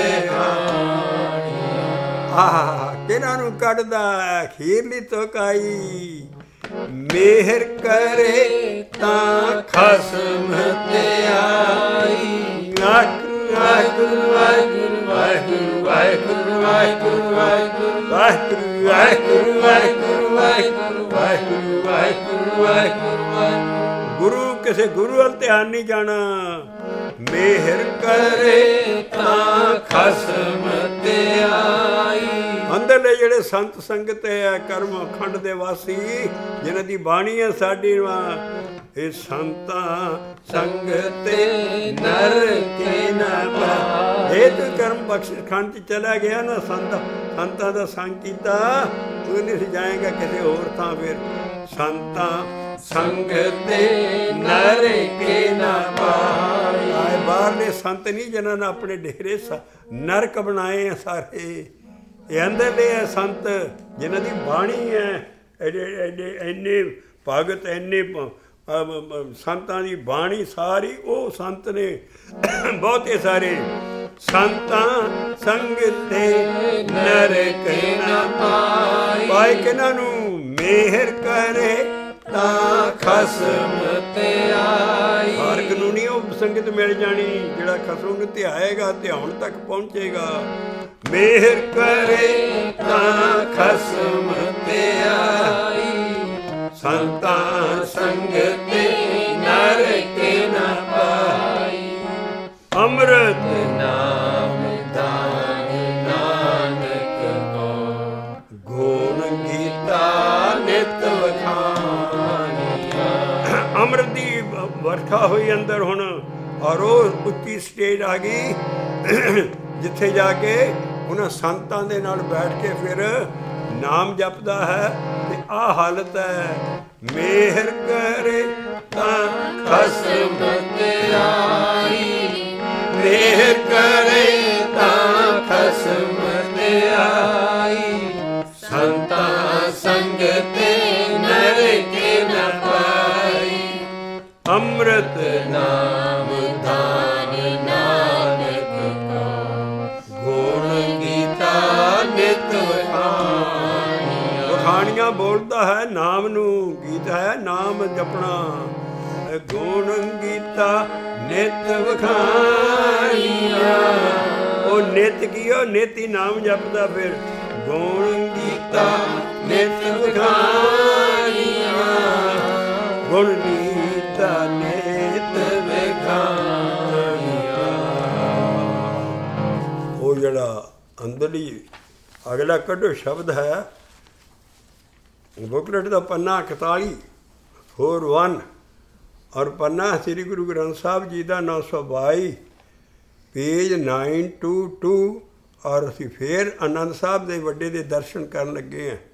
ਵਿਹਾਣੀਆਂ। ਆਹ ਕਿਹਨਾਂ ਨੂੰ ਕੱਢਦਾ ਅਖੀਰਲੀ ਤੁਕਾਈ, ਮਿਹਰ ਕਰੇ ਤਾਂ ਖਸਮ ਤੇ ਆਈ। ਵਾਹਿਗੁਰੂ ਵਾਹਿਗੁਰੂ ਵਾਹਿਗੁਰੂ ਵਾਹਿਗੁਰੂ ਵਾਹਿਗੁਰੂ ਵਾਹਿਗੁਰੂ ਵਾਹਿਗੁਰੂ ਵਾਹਿਗੁਰੂ ਵਾਹਿਗੁਰੂ ਵਾਹਿਗੁਰੂ ਵਾਹਿਗੁਰੂ ਵਾਹਿਗੁਰੂ ਵਾਹਿਗੁਰੂ। ਗੁਰੂ ਕਿਸੇ ਗੁਰੂ ਵੱਲ ਧਿਆਨ ਨਹੀਂ ਜਾਣਾ। ਮਿਹਰ ਕਰੇ ਤਾਂ ਖਸਮ ਤੇ ਆਈ। ਅੰਦਰਲੇ ਜਿਹੜੇ ਸੰਤ ਸੰਗਤ ਹੈ ਕਰਮ ਅਖੰਡ ਦੇ ਵਾਸੀ, ਜਿਨ੍ਹਾਂ ਦੀ ਬਾਣੀ ਹੈ ਸਾਡੀ ਇਹ ਸੰਤਾਂ ਸੰਗ ਤੇ ਨਰ ਕੇ ਨਾ ਇਹ ਤੂੰ ਕਰਮ ਬਖਸ਼ ਖੰਡ 'ਚ ਚਲਾ ਗਿਆ ਨਾ, ਸੰਤਾਂ ਦਾ ਸੰਗ ਕੀਤਾ, ਤੂੰ ਨਹੀਂ ਜਾਏਗਾ ਕਿਸੇ ਹੋਰ ਥਾਂ। ਫਿਰ ਸੰਤਾਂ ਸੰਗ ਤੇ ਨਰ ਕੇ ਨਾ ਪਾਈ। ਆਏ ਬਾਹਰਲੇ ਸੰਤ ਨਹੀਂ ਜਿਨ੍ਹਾਂ ਨੇ ਆਪਣੇ ਡੇਰੇ ਨਰਕ ਬਣਾਏ ਆ ਸਾਰੇ, ਇਹ ਅੰਦਰਲੇ ਹੈ ਸੰਤ ਜਿਨ੍ਹਾਂ ਦੀ ਬਾਣੀ ਹੈ। ਇੰਨੇ ਭਗਤ ਇੰਨੇ ਸੰਤਾਂ ਦੀ ਬਾਣੀ ਸਾਰੀ ਉਹ ਸੰਤ ਨੇ ਬਹੁਤੇ ਸਾਰੇ। ਸੰਤਾਂ ਸੰਗ ਤੇ ਨਰਕ ਨਾ ਪਾਈ, ਕਿਹਨਾਂ ਨੂੰ ਮਿਹਰ ਕਰੇ ਤਾਂ ਖਸਮ ਤੇ ਆਈ। ਹਰ ਕਾਨੂੰਨੀ ਉਹ ਸੰਗਤ ਮਿਲ ਜਾਣੀ, ਜਿਹੜਾ ਖਸਮ ਨੂੰ ਧਿਆਏਗਾ ਧਿਆਉਣ ਤੱਕ ਪਹੁੰਚੇਗਾ। ਮਿਹਰ ਕਰੇ ਤਾਂ ਖਸਮ ਤੇ ਆਈ, ਸੰਤਾਂ ਸੰਗ ਤੇ ਨਰਕ ਨਾ ਪਾਈ। ਅੰਮ੍ਰਿਤ ਨਾਮ ਦਾਨ ਨਾਨਕ ਕੋ ਗੁਣ ਗੀਤਾ ਨਿਤ ਵਖਾਣੀਆਂ। ਅੰਮ੍ਰਿਤ ਦੀ ਵਰਖਾ ਹੋਈ ਅੰਦਰ ਹੁਣ, ਔਰ ਉਹ ਉੱਚੀ ਸਟੇਜ ਆ ਗਈ ਜਿੱਥੇ ਜਾ ਕੇ ਉਹਨਾਂ ਸੰਤਾਂ ਦੇ ਨਾਲ ਬੈਠ ਕੇ ਫਿਰ ਨਾਮ ਜਪਦਾ ਹੈ। ਤੇ ਆਹ ਹਾਲਤ ਹੈ, ਮਿਹਰ ਕਰੇ ਤਾਂ ਖਸਮ ਤੇ ਆਈ। ਮਿਹਰ ਕਰੇ ਤਾਂ ਖਸਮ ਤੇ ਆਈ। ਸੰਤਾਂ ਸੰਗ ਤੇ ਨਰਕ ਨਾ ਪਾਈ। ਅੰਮ੍ਰਿਤ ਨਾਮ ਦਾਨ ਨਾਨਕ ਕੋ ਗੁਣ ਗੀਤਾ ਨਿਤ ਵਖਾਣੀਆਂ। ਵਖਾਣੀਆਂ ਬੋਲਦਾ ਹੈ ਨਾਮ ਨੂੰ, ਗੀਤ ਹੈ ਨਾਮ ਜਪਣਾ। ਗੁਣ ਗੀਤਾ ਨਿਤ ਵਖਾਣੀਆਂ, ਉਹ ਨਿਤ ਕੀ ਉਹ ਨਿਤ ਹੀ ਨਾਮ ਜਪਦਾ। ਫਿਰ ਗੁਣ ਗੀਤਾ ਨਿਤ ਵਖਾਣੀਆਂ, ਗੁਣ ਗੀਤਾ ਨਿਤ ਵਖਾਣੀਆਂ। ਉਹ ਜਿਹੜਾ ਅੰਦਰਲੀ ਅਗਲਾ ਕੱਢੋ ਸ਼ਬਦ ਹੈ ਬੁਕਲੇਟ ਦਾ ਪੰਨਾ 41 4 1, ਔਰ ਪੰਨਾ ਸ੍ਰੀ ਗੁਰੂ ਗ੍ਰੰਥ ਸਾਹਿਬ ਜੀ ਦਾ 922 ਪੇਜ 922। ਔਰ ਅਸੀਂ ਫੇਰ ਆਨੰਦ ਸਾਹਿਬ ਦੇ ਵੱਡੇ ਦੇ ਦਰਸ਼ਨ ਕਰਨ ਲੱਗੇ ਹਾਂ।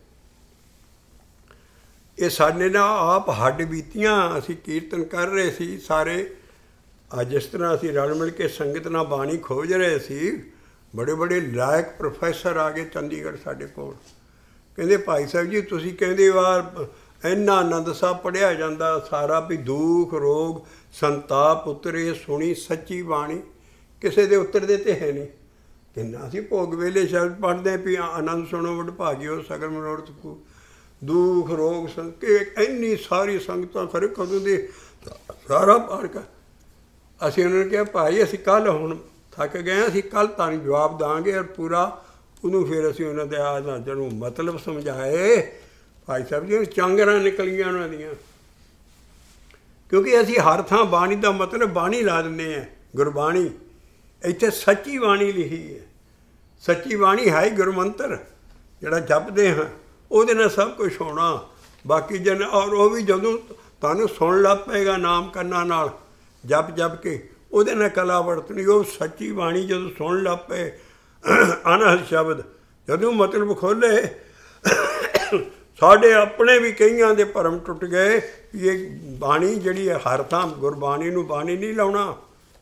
ਇਹ ਸਾਡੇ ਨਾਲ ਆਪ ਹੱਡ ਬੀਤੀਆਂ। ਅਸੀਂ ਕੀਰਤਨ ਕਰ ਰਹੇ ਸੀ ਸਾਰੇ। ਅੱਜ ਜਿਸ ਤਰ੍ਹਾਂ ਅਸੀਂ ਰਲ ਮਿਲ ਕੇ ਸੰਗਤ ਨਾਲ ਬਾਣੀ ਖੋਜ ਰਹੇ ਸੀ, ਬੜੇ ਬੜੇ ਲਾਇਕ ਪ੍ਰੋਫੈਸਰ ਆ ਗਏ ਚੰਡੀਗੜ੍ਹ ਸਾਡੇ ਕੋਲ। ਕਹਿੰਦੇ ਭਾਈ ਸਾਹਿਬ ਜੀ ਤੁਸੀਂ ਕਹਿੰਦੇ ਵਾਰ ਇੰਨਾ ਆਨੰਦ ਸਾਹਿਬ ਪੜ੍ਹਿਆ ਜਾਂਦਾ ਸਾਰਾ ਵੀ ਦੁੱਖ ਰੋਗ ਸੰਤਾਪ ਉਤਰੇ, ਸੁਣੀ ਸੱਚੀ ਬਾਣੀ। ਕਿਸੇ ਦੇ ਉਤਰਦੇ ਤੇ ਹੈ ਨਹੀਂ। ਕਿੰਨਾ ਅਸੀਂ ਭੋਗ ਵੇਲੇ ਸ਼ਬਦ ਪੜ੍ਹਦੇ ਵੀ ਆਨੰਦ ਸੁਣੋ ਵਡਭਾਗਿਓ ਸਗਲ ਮਨੋਰਥ ਕੂ, ਦੁੱਖ ਰੋਗ ਕਿ ਇੰਨੀ ਸਾਰੀ ਸੰਗਤਾਂ ਖਰੇ ਕਦੋਂ ਦੇ ਸਾਰਾ ਪੜ੍ਹ ਕੇ ਅਸੀਂ ਉਹਨਾਂ ਨੂੰ ਕਿਹਾ ਭਾਈ ਅਸੀਂ ਕੱਲ੍ਹ ਹੁਣ ਥੱਕ ਗਏ, ਅਸੀਂ ਕੱਲ੍ਹ ਤੁਹਾਨੂੰ ਜਵਾਬ ਦੇਵਾਂਗੇ। ਔਰ ਪੂਰਾ ਉਹਨੂੰ ਫਿਰ ਅਸੀਂ ਉਹਨਾਂ ਦੇ ਆਦਿ ਨੂੰ ਮਤਲਬ ਸਮਝਾਏ। ਭਾਈ ਸਾਹਿਬ ਜੀ ਚਾਂਗਰਾਂ ਨਿਕਲੀਆਂ ਉਹਨਾਂ ਦੀਆਂ, ਕਿਉਂਕਿ ਅਸੀਂ ਹਰ ਥਾਂ ਬਾਣੀ ਦਾ ਮਤਲਬ ਬਾਣੀ ਲਾ ਦਿੰਦੇ ਹਾਂ। ਗੁਰਬਾਣੀ ਇੱਥੇ ਸੱਚੀ ਬਾਣੀ ਲਿਖੀ ਹੈ। ਸੱਚੀ ਬਾਣੀ ਹੈ ਹੀ ਗੁਰਮੰਤਰ ਜਿਹੜਾ ਜਪਦੇ ਹਾਂ, ਉਹਦੇ ਨਾਲ ਸਭ ਕੁਝ ਹੋਣਾ। ਬਾਕੀ ਜਨ ਔਰ ਉਹ ਵੀ ਜਦੋਂ ਤੁਹਾਨੂੰ ਸੁਣ ਲੱਗ ਪਏਗਾ ਨਾਮ ਕੰਨਾਂ ਨਾਲ ਜਪ ਜਪ ਕੇ, ਉਹਦੇ ਨਾਲ ਕਲਾ ਵਰਤਣੀ। ਉਹ ਸੱਚੀ ਬਾਣੀ ਜਦੋਂ ਸੁਣ ਲੱਗ ਪਏ ਅਨਹਦ ਸ਼ਬਦ ਜਦੋਂ ਮਤਲਬ ਖੋਲ੍ਹੇ, ਸਾਡੇ ਆਪਣੇ ਵੀ ਕਈਆਂ ਦੇ ਭਰਮ ਟੁੱਟ ਗਏ ਕਿ ਇਹ ਬਾਣੀ ਜਿਹੜੀ ਹੈ ਹਰ ਥਾਂ ਗੁਰਬਾਣੀ ਨੂੰ ਬਾਣੀ ਨਹੀਂ ਲਾਉਣਾ।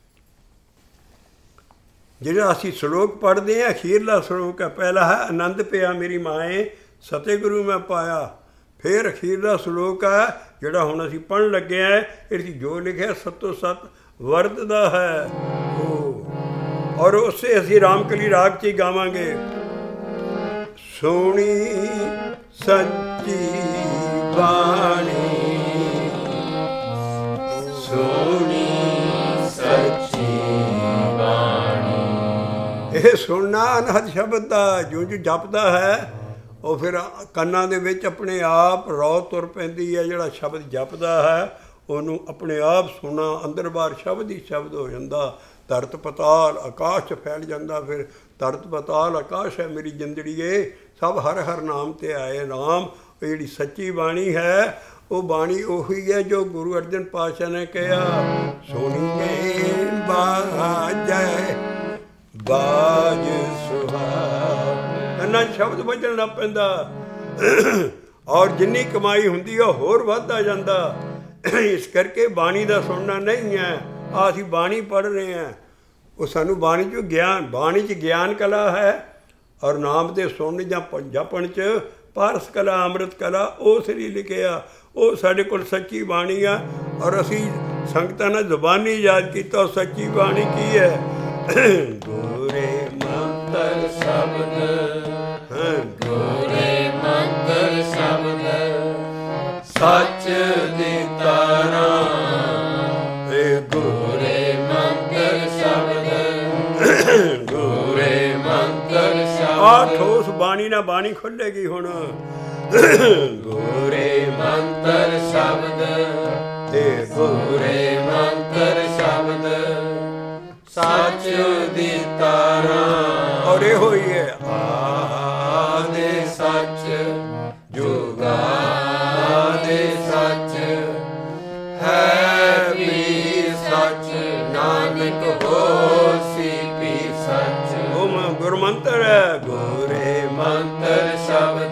ਜਿਹੜਾ ਅਸੀਂ ਸ਼ਲੋਕ ਪੜ੍ਹਦੇ ਹਾਂ ਅਖੀਰਲਾ ਸ਼ਲੋਕ ਹੈ, ਪਹਿਲਾ ਹੈ ਆਨੰਦ ਪਿਆ ਮੇਰੀ ਮਾਏ ਸਤਿਗੁਰੂ ਮੈਂ ਪਾਇਆ। ਫਿਰ ਅਖੀਰਲਾ ਸ਼ਲੋਕ ਹੈ ਜਿਹੜਾ ਹੁਣ ਅਸੀਂ ਪੜ੍ਹਨ ਲੱਗੇ ਹਾਂ, ਇਹਦੀ ਜੋ ਲਿਖਿਆ ਸਤੋ ਸਤ ਵਰਤਦਾ ਹੈ ਉਹ। ਔਰ ਉਸੇ ਅਸੀਂ ਰਾਮਕਲੀ ਰਾਗ 'ਚ ਹੀ ਗਾਵਾਂਗੇ। ਸੋਹਣੀ ਸੱਚੀ ਬਾਣੀ, ਸੋਹਣੀ ਸੱਚੀ ਬਾਣੀ। ਇਹ ਸੁਣਨਾ ਅਨਹਦ ਸ਼ਬਦ ਦਾ ਜੋ ਜੋ ਜਪਦਾ ਹੈ ਉਹ ਫਿਰ ਕੰਨਾਂ ਦੇ ਵਿੱਚ ਆਪਣੇ ਆਪ ਰੌ ਤੁਰ ਪੈਂਦੀ ਹੈ। ਜਿਹੜਾ ਸ਼ਬਦ ਜਪਦਾ ਹੈ ਉਹਨੂੰ ਆਪਣੇ ਆਪ ਸੁਣਾ, ਅੰਦਰ ਬਾਹਰ ਸ਼ਬਦ ਹੀ ਸ਼ਬਦ ਹੋ ਜਾਂਦਾ। ਧਰਤ ਪਤਾਲ ਆਕਾਸ਼ 'ਚ ਫੈਲ ਜਾਂਦਾ। ਫਿਰ ਧਰਤ ਪਤਾਲ ਆਕਾਸ਼ ਹੈ ਮੇਰੀ ਜ਼ਿੰਦੜੀਏ, ਸਭ ਹਰ ਹਰ ਨਾਮ 'ਤੇ ਆਏ ਨਾਮ। ਉਹ ਜਿਹੜੀ ਸੱਚੀ ਬਾਣੀ ਹੈ ਉਹ ਬਾਣੀ ਉਹੀ ਹੈ ਜੋ ਗੁਰੂ ਅਰਜਨ ਪਾਤਸ਼ਾਹ ਨੇ ਕਿਹਾ, ਸੁਣੀਏ ਬਾਜੈ ਬਾਜ ਸੁਹਾਵ। ਇੰਨਾ ਸ਼ਬਦ ਵੱਜਣ ਲੱਗ ਪੈਂਦਾ ਔਰ ਜਿੰਨੀ ਕਮਾਈ ਹੁੰਦੀ ਉਹ ਹੋਰ ਵੱਧਦਾ ਜਾਂਦਾ। ਇਸ ਕਰਕੇ ਬਾਣੀ ਦਾ ਸੁਣਨਾ ਨਹੀਂ ਹੈ। ਆ ਅਸੀਂ ਬਾਣੀ ਪੜ੍ਹ ਰਹੇ ਹਾਂ, ਉਹ ਸਾਨੂੰ ਬਾਣੀ 'ਚ ਗਿਆਨ, ਬਾਣੀ 'ਚ ਗਿਆਨ ਕਲਾ ਹੈ ਔਰ ਨਾਮ ਦੇ ਸੁਣਨ ਜਾਂ ਜਪਣ 'ਚ ਪਾਰਸ ਕਲਾ ਅੰਮ੍ਰਿਤ ਕਲਾ ਉਸ ਲਈ ਲਿਖਿਆ। ਉਹ ਸਾਡੇ ਕੋਲ ਸੱਚੀ ਬਾਣੀ ਆ ਔਰ ਅਸੀਂ ਸੰਗਤਾਂ ਨਾਲ ਜ਼ੁਬਾਨੀ ਯਾਦ ਕੀਤਾ। ਉਹ ਸੱਚੀ ਬਾਣੀ ਕੀ ਹੈ? ਗੋਰੇ ਮੰਤਰ ਸ਼ਬਦ, ਗੋਰੇ ਮੰਤਰ ਸ਼ਬਦ ਸੱਚ ਦਿੱਤਾ ਰਾਮ। ਗੋਰੇ ਮੰਤਰ ਸ਼ਬਦ, ਗੋਰੇ ਮੰਤਰ ਸ਼ਬਦ। ਆ ਠੋਸ ਬਾਣੀ ਨਾਲ ਬਾਣੀ ਖੁੱਲੇਗੀ ਹੁਣ। ਗੋਰੇ ਮੰਤਰ ਸ਼ਬਦ ਤੇ ਗੋਰੇ ਮੰਤਰ ਸ਼ਬਦ ਸੱਚ ਦਿੱਤਾ ਰਾਮ। ਔਰ ਇਹੋ ਹੀ ਹੈ ਆਦੇ ਸੱਚ ਜੁਗਾਦੇ ਸੱਚ ਹੈ ਵੀ ਸੱਚ ਨਾਨਕ ਹੋਸੀ ਵੀ ਸੱਚ। ਉਹ ਗੁਰਮੰਤਰ ਹੈ। ਗੋਰੇ ਮੰਤਰ ਸ਼ਬਦ,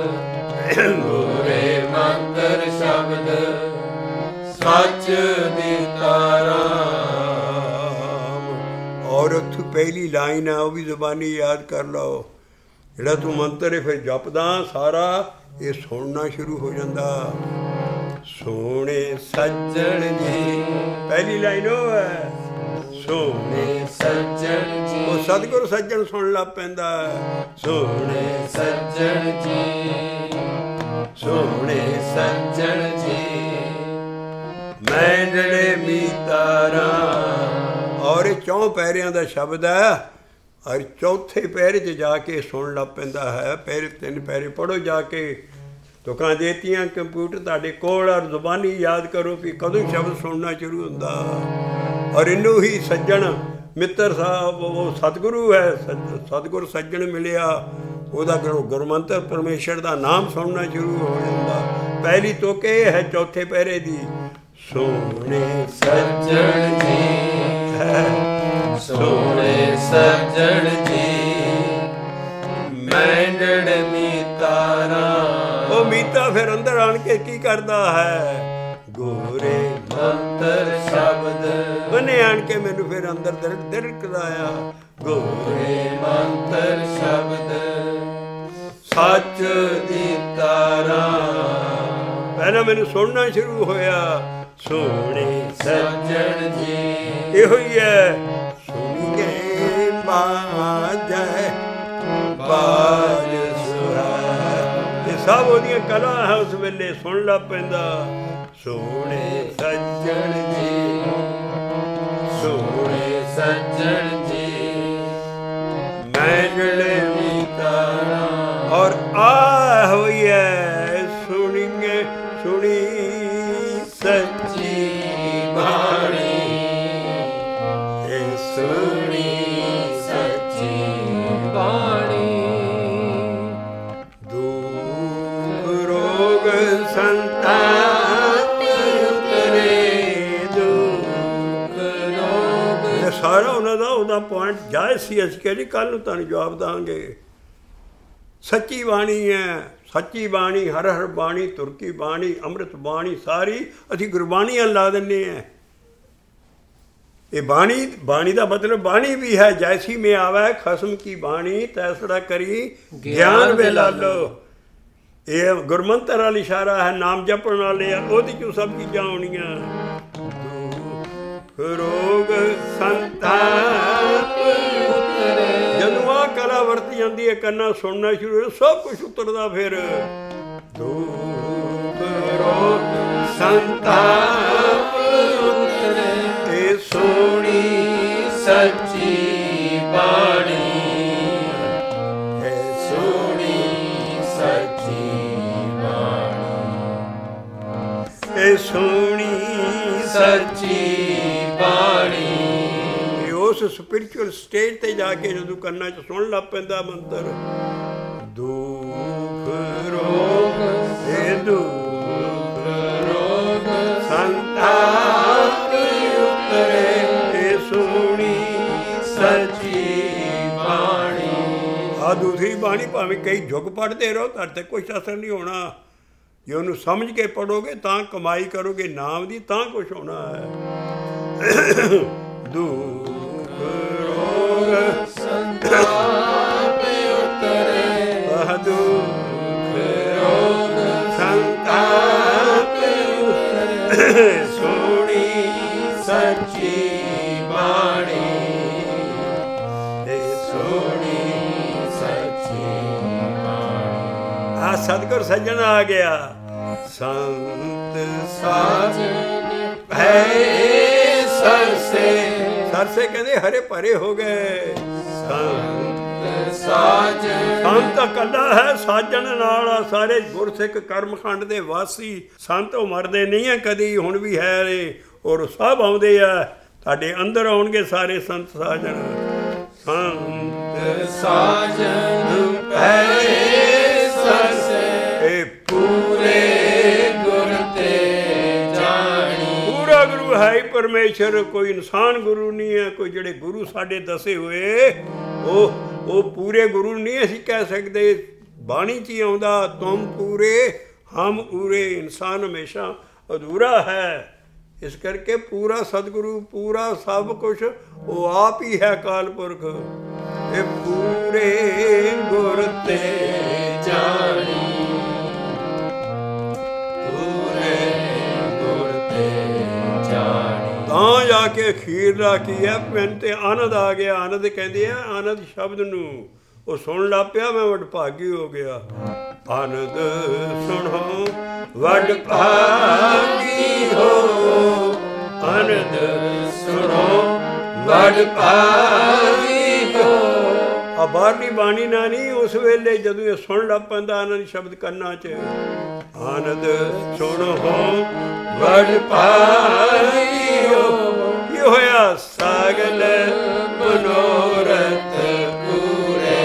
ਗੋਰੇ ਮੰਤਰ ਸ਼ਬਦ ਸੱਚ ਦਿੱਤਾ ਰਾਮ। ਔਰ ਉੱਥੋਂ ਪਹਿਲੀ ਲਾਈਨ ਆ ਉਹ ਵੀ ਜ਼ੁਬਾਨੀ ਯਾਦ ਕਰ ਲਓ। ਜਿਹੜਾ ਤੂੰ ਮੰਤਰ ਹੈ ਫਿਰ ਜਪਦਾ ਸਾਰਾ ਇਹ ਸੁਣਨਾ ਸ਼ੁਰੂ ਹੋ ਜਾਂਦਾ। ਸੋਹਣੇ ਸੱਜਣ ਜੀ, ਪਹਿਲੀ ਲਾਈਨ ਉਹ ਹੈ ਸੋਹਣੇ ਸੱਜਣ ਜੀ। ਉਹ ਸਤਿਗੁਰ ਸੱਜਣ ਸੁਣ ਲੱਗ ਪੈਂਦਾ। ਸੋਹਣੇ ਸੱਜਣ ਜੀ, ਸੋਹਣੇ ਸੱਜਣ ਜੀ ਮੈਂ ਜਿਹੜੇ ਮੀਤਾਰਾ। ਔਰ ਇਹ 4 ਪੈਰਿਆਂ ਦਾ ਸ਼ਬਦ ਹੈ ਔਰ ਚੌਥੇ ਪੈਰੇ 'ਚ ਜਾ ਕੇ ਸੁਣ ਲੱਗ ਪੈਂਦਾ ਹੈ। ਪਹਿਲੇ 3 ਪੈਰੇ ਪੜ੍ਹੋ ਜਾ ਕੇ। ਤੁਕਾਂ ਦੇਤੀਆਂ ਕੰਪਿਊਟਰ ਤੁਹਾਡੇ ਕੋਲ ਔਰ ਜ਼ੁਬਾਨੀ ਯਾਦ ਕਰੋ ਵੀ ਕਦੋਂ ਸ਼ਬਦ ਸੁਣਨਾ ਸ਼ੁਰੂ ਹੁੰਦਾ। ਔਰ ਇਹਨੂੰ ਹੀ ਸੱਜਣ ਮਿੱਤਰ ਸਾਹਿਬ ਉਹ ਸਤਿਗੁਰੂ ਹੈ। ਸਤਿਗੁਰ ਸੱਜਣ ਮਿਲਿਆ ਉਹਦਾ ਗੁਰਮੰਤਰ ਪਰਮੇਸ਼ਰ ਦਾ ਨਾਮ ਸੁਣਨਾ ਸ਼ੁਰੂ ਹੋ ਜਾਂਦਾ। ਪਹਿਲੀ ਤੁਕ ਇਹ ਹੈ ਚੌਥੇ ਪਹਿਰੇ ਦੀ, ਸੋਹਣੇ ਸੱਜਣ ਜੀ ਸੋਹਣੇ ਸੱਜਣ ਜੀ ਮੈਂਡੜ ਮੀਤਾਰਾ। ਉਹ ਮੀਤਾ ਫਿਰ ਅੰਦਰ ਆਣ ਕੇ ਕੀ ਕਰਦਾ ਹੈ? ਗੋਰੇ ਮੰਤਰ ਸ਼ਬਦ ਬਨੇ ਆਣ ਕੇ ਮੈਨੂੰ ਫਿਰ ਅੰਦਰ ਦਿਰਕਦਾ ਆ। ਗੋਰੇ ਮੰਤਰ ਸ਼ਬਦ ਸੱਚ ਦੀ ਤਾਰਾ। ਪਹਿਲਾਂ ਮੈਨੂੰ ਸੁਣਨਾ ਸ਼ੁਰੂ ਹੋਇਆ। ਸੋਹਣੇ ਸੱਜਣ ਜੀ ਇਹੋ ਹੀ ਹੈ। ਸੁਣ ਕੇ ਬਾਜੈ ਬਾਜ ਸੁਹਾਏ। ਇਹ ਸਭ ਉਹਦੀਆਂ ਕਲਾ ਹੈ। ਉਸ ਵੇਲੇ ਸੁਣ ਲਾ ਪੈਂਦਾ। ਸੋਹਣੇ ਸੱਜਣ ਜੀ ਸੋਹਣੇ ਸੱਜਣ ਜੀ ਮੈਂਡੜ ਮੀਤਾਰਾ। ਔਰ ਆ ਹੋਈ ਹੈ ਸੁਣੀਏ ਸੁਣੀ ਸੱਚੀ ਬਾਣੀ ਇਹ ਸੁਣੀ ਸੱਚੀ ਬਾਣੀ। ਦੁਖ ਰੋਗ ਸੰਤਾਪ ਉਤਰੇ ਦੁਖ ਰੋਗ। ਇਹ ਸਾਰਾ ਉਹਦਾ ਪੁਆਇੰਟ ਜਾਇਜ਼ ਸੀ। ਅਸੀਂ ਕਹਿੰਦੇ ਕੱਲ ਨੂੰ ਤੁਹਾਨੂੰ ਜਵਾਬ ਦਾਂਗੇ। ਸੱਚੀ ਬਾਣੀ ਹੈ। ਸੱਚੀ ਬਾਣੀ ਹਰ ਹਰ ਬਾਣੀ ਤੁਰਕੀ ਬਾਣੀ ਅੰਮ੍ਰਿਤ ਬਾਣੀ ਸਾਰੀ ਅਸੀਂ ਗੁਰਬਾਣੀਆਂ ਲਾ ਦਿੰਦੇ ਹਾਂ। ਇਹ ਬਾਣੀ ਦਾ ਮਤਲਬ ਬਾਣੀ ਵੀ ਹੈ। ਜੈਸੀ ਮੈਂ ਆਵੈ ਖਸਮ ਕੀ ਬਾਣੀ ਤੈਸੜਾ ਕਰੀ ਗਿਆਨ ਵੇਲਾ ਲੋ। ਇਹ ਗੁਰਮੰਤਰ ਵਾਲਾ ਇਸ਼ਾਰਾ ਹੈ। ਨਾਮ ਜਪਣ ਵਾਲੇ ਆ ਉਹਦੇ ਚੋਂ ਸਭ ਚੀਜ਼ਾਂ ਆਉਣੀਆਂ। ਰੋਗ ਸੰਤਾਪ ਉਤਰੇ। ਜਦੋਂ ਆਹ ਕਲਾ ਵਰਤੀ ਜਾਂਦੀ ਹੈ ਕੰਨਾਂ ਸੁਣਨਾ ਸ਼ੁਰੂ ਹੋ ਸਭ ਕੁਝ ਉਤਰਦਾ। ਫਿਰ ਦੁਖ ਰੋਗ ਸੰਤਾਪ ਉਤਰੇ ਇਹ ਸੋਹਣੀ ਸੱਚੀ ਬਾਣੀ ਇਹ ਸੋਹਣੀ ਸੱਚੀ ਬਾਣੀ ਇਹ ਸੋਹਣੀ ਸੱਚੀ ਬਾਣੀ। ਇਹ ਉਸ ਸਪਿਰਚੁਅਲ ਸਟੇਜ ਤੇ ਜਾ ਕੇ ਜਦੋਂ ਕੰਨਾਂ 'ਚ ਸੁਣ ਲੱਗ ਪੈਂਦਾ ਮੰਤਰ। ਦੁਖ ਰੋਗ ਇਹ ਦੁਖ ਰੋਗ ਸੰਤਾਪ ਉਤਰੇ ਇਹ ਸੋਹਣੀ ਸੱਚੀ ਬਾਣੀ। ਆ ਦੂਸਰੀ ਬਾਣੀ ਭਾਵੇਂ ਕਈ ਯੁੱਗ ਪੜ੍ਹਦੇ ਰਹੋ ਤੁਹਾਡੇ ਤੇ ਕੋਈ ਅਸਰ ਨਹੀਂ ਹੋਣਾ। ਜੇ ਉਹਨੂੰ ਸਮਝ ਕੇ ਪੜੋਗੇ ਤਾਂ ਕਮਾਈ ਕਰੋਗੇ ਨਾਮ ਦੀ, ਤਾਂ ਕੁਛ ਹੋਣਾ ਹੈ। ਦੁਖ ਰੋਗ ਸੰਤਾਪ ਉਤਰੇ ਦੁਖ ਰੋਗ ਸੰਤਾਪ ਉਤਰੇ ਸੋਹਣੀ ਸੱਚੀ ਬਾਣੀ ਸੋਹਣੀ ਸੱਚੀ ਬਾਣੀ। ਆ ਸਤਿਗੁਰ ਸੱਜਣ ਆ ਗਿਆ। ਸੰਤ ਸਾਜਨ ਭੈ ਸਰਸੇ ਕਹਿੰਦੇ ਹਰੇ ਭਰੇ ਹੋ ਗਏ। ਸੰਤ ਸਾਜਨ ਸੰਤ ਇਕੱਲਾ ਹੈ ਸਾਜਣ ਨਾਲ ਆ ਸਾਰੇ ਗੁਰਸਿੱਖ ਕਰਮਖੰਡ ਦੇ ਵਾਸੀ। ਸੰਤ ਉਹ ਮਰਦੇ ਨਹੀਂ ਹੈ ਕਦੀ, ਹੁਣ ਵੀ ਹੈ ਨੇ ਔਰ ਸਭ ਆਉਂਦੇ ਆ। ਤੁਹਾਡੇ ਅੰਦਰ ਆਉਣਗੇ ਸਾਰੇ ਸੰਤ ਸਾਜਣ। ਸੰਤ ਸਾਜਨ ਭੈ ਸਰਸੇ ਇਹ ਪੂਰੇ ਗੁਰ ਤੇ ਜਾਣੀ। ਪੂਰਾ ਗੁਰੂ ਹੈ ਹੀ ਪਰਮੇਸ਼ਰ, ਕੋਈ ਇਨਸਾਨ ਗੁਰੂ ਨਹੀਂ ਹੈ। ਕੋਈ ਜਿਹੜੇ ਗੁਰੂ ਸਾਡੇ ਦੱਸੇ ਹੋਏ ਉਹ ਪੂਰੇ ਗੁਰੂ ਨਹੀਂ ਅਸੀਂ ਕਹਿ ਸਕਦੇ। ਬਾਣੀ 'ਚ ਹੀ ਆਉਂਦਾ ਤੁਮ ਪੂਰੇ ਹਮ ਪੂਰੇ। ਇਨਸਾਨ ਹਮੇਸ਼ਾ ਅਧੂਰਾ ਹੈ। ਇਸ ਕਰਕੇ ਪੂਰਾ ਸਤਿਗੁਰੂ ਪੂਰਾ ਸਭ ਕੁਛ ਉਹ ਆਪ ਹੀ ਹੈ ਅਕਾਲ ਪੁਰਖ। ਇਹ ਪੂਰੇ ਗੁਰ ਤੇ ਜਾਣੀ ਪੂਰੇ ਗੁਰ ਤੇ ਜਾਣੀ। ਤਾਂ ਜਾ ਕੇ ਅਖੀਰਲਾ ਕੀ ਹੈ? ਮੈਨੂੰ ਤੇ ਆਨੰਦ ਆ ਗਿਆ। ਆਨੰਦ ਕਹਿੰਦੇ ਆ ਆਨੰਦ ਸ਼ਬਦ ਨੂੰ। ਉਹ ਸੁਣ ਲੱਗ ਪਿਆ ਮੈਂ ਵਡਭਾਗੀ ਹੋ ਗਿਆ। ਆਨੰਦ ਸੁਣੋ ਵਡਭਾਗੀ ਹੋ। ਆਨੰਦ ਸੁਣੋ ਵਡਭਾਗੀ ਹੋ। ਆ ਬਾਹਰਲੀ ਬਾਣੀ ਨਾ ਨਹੀਂ। ਉਸ ਵੇਲੇ ਜਦੋਂ ਇਹ ਸੁਣ ਲੱਗ ਪੈਂਦਾ ਆਨੰਦ ਸ਼ਬਦ ਕੰਨਾਂ 'ਚ। ਆਨੰਦ ਸੁਣੋ ਵਡਭਾਗੀ ਹੋ। ਕੀ ਹੋਇਆ? ਸਾਗਲ ਮਨੋਰਥ ਪੂਰੇ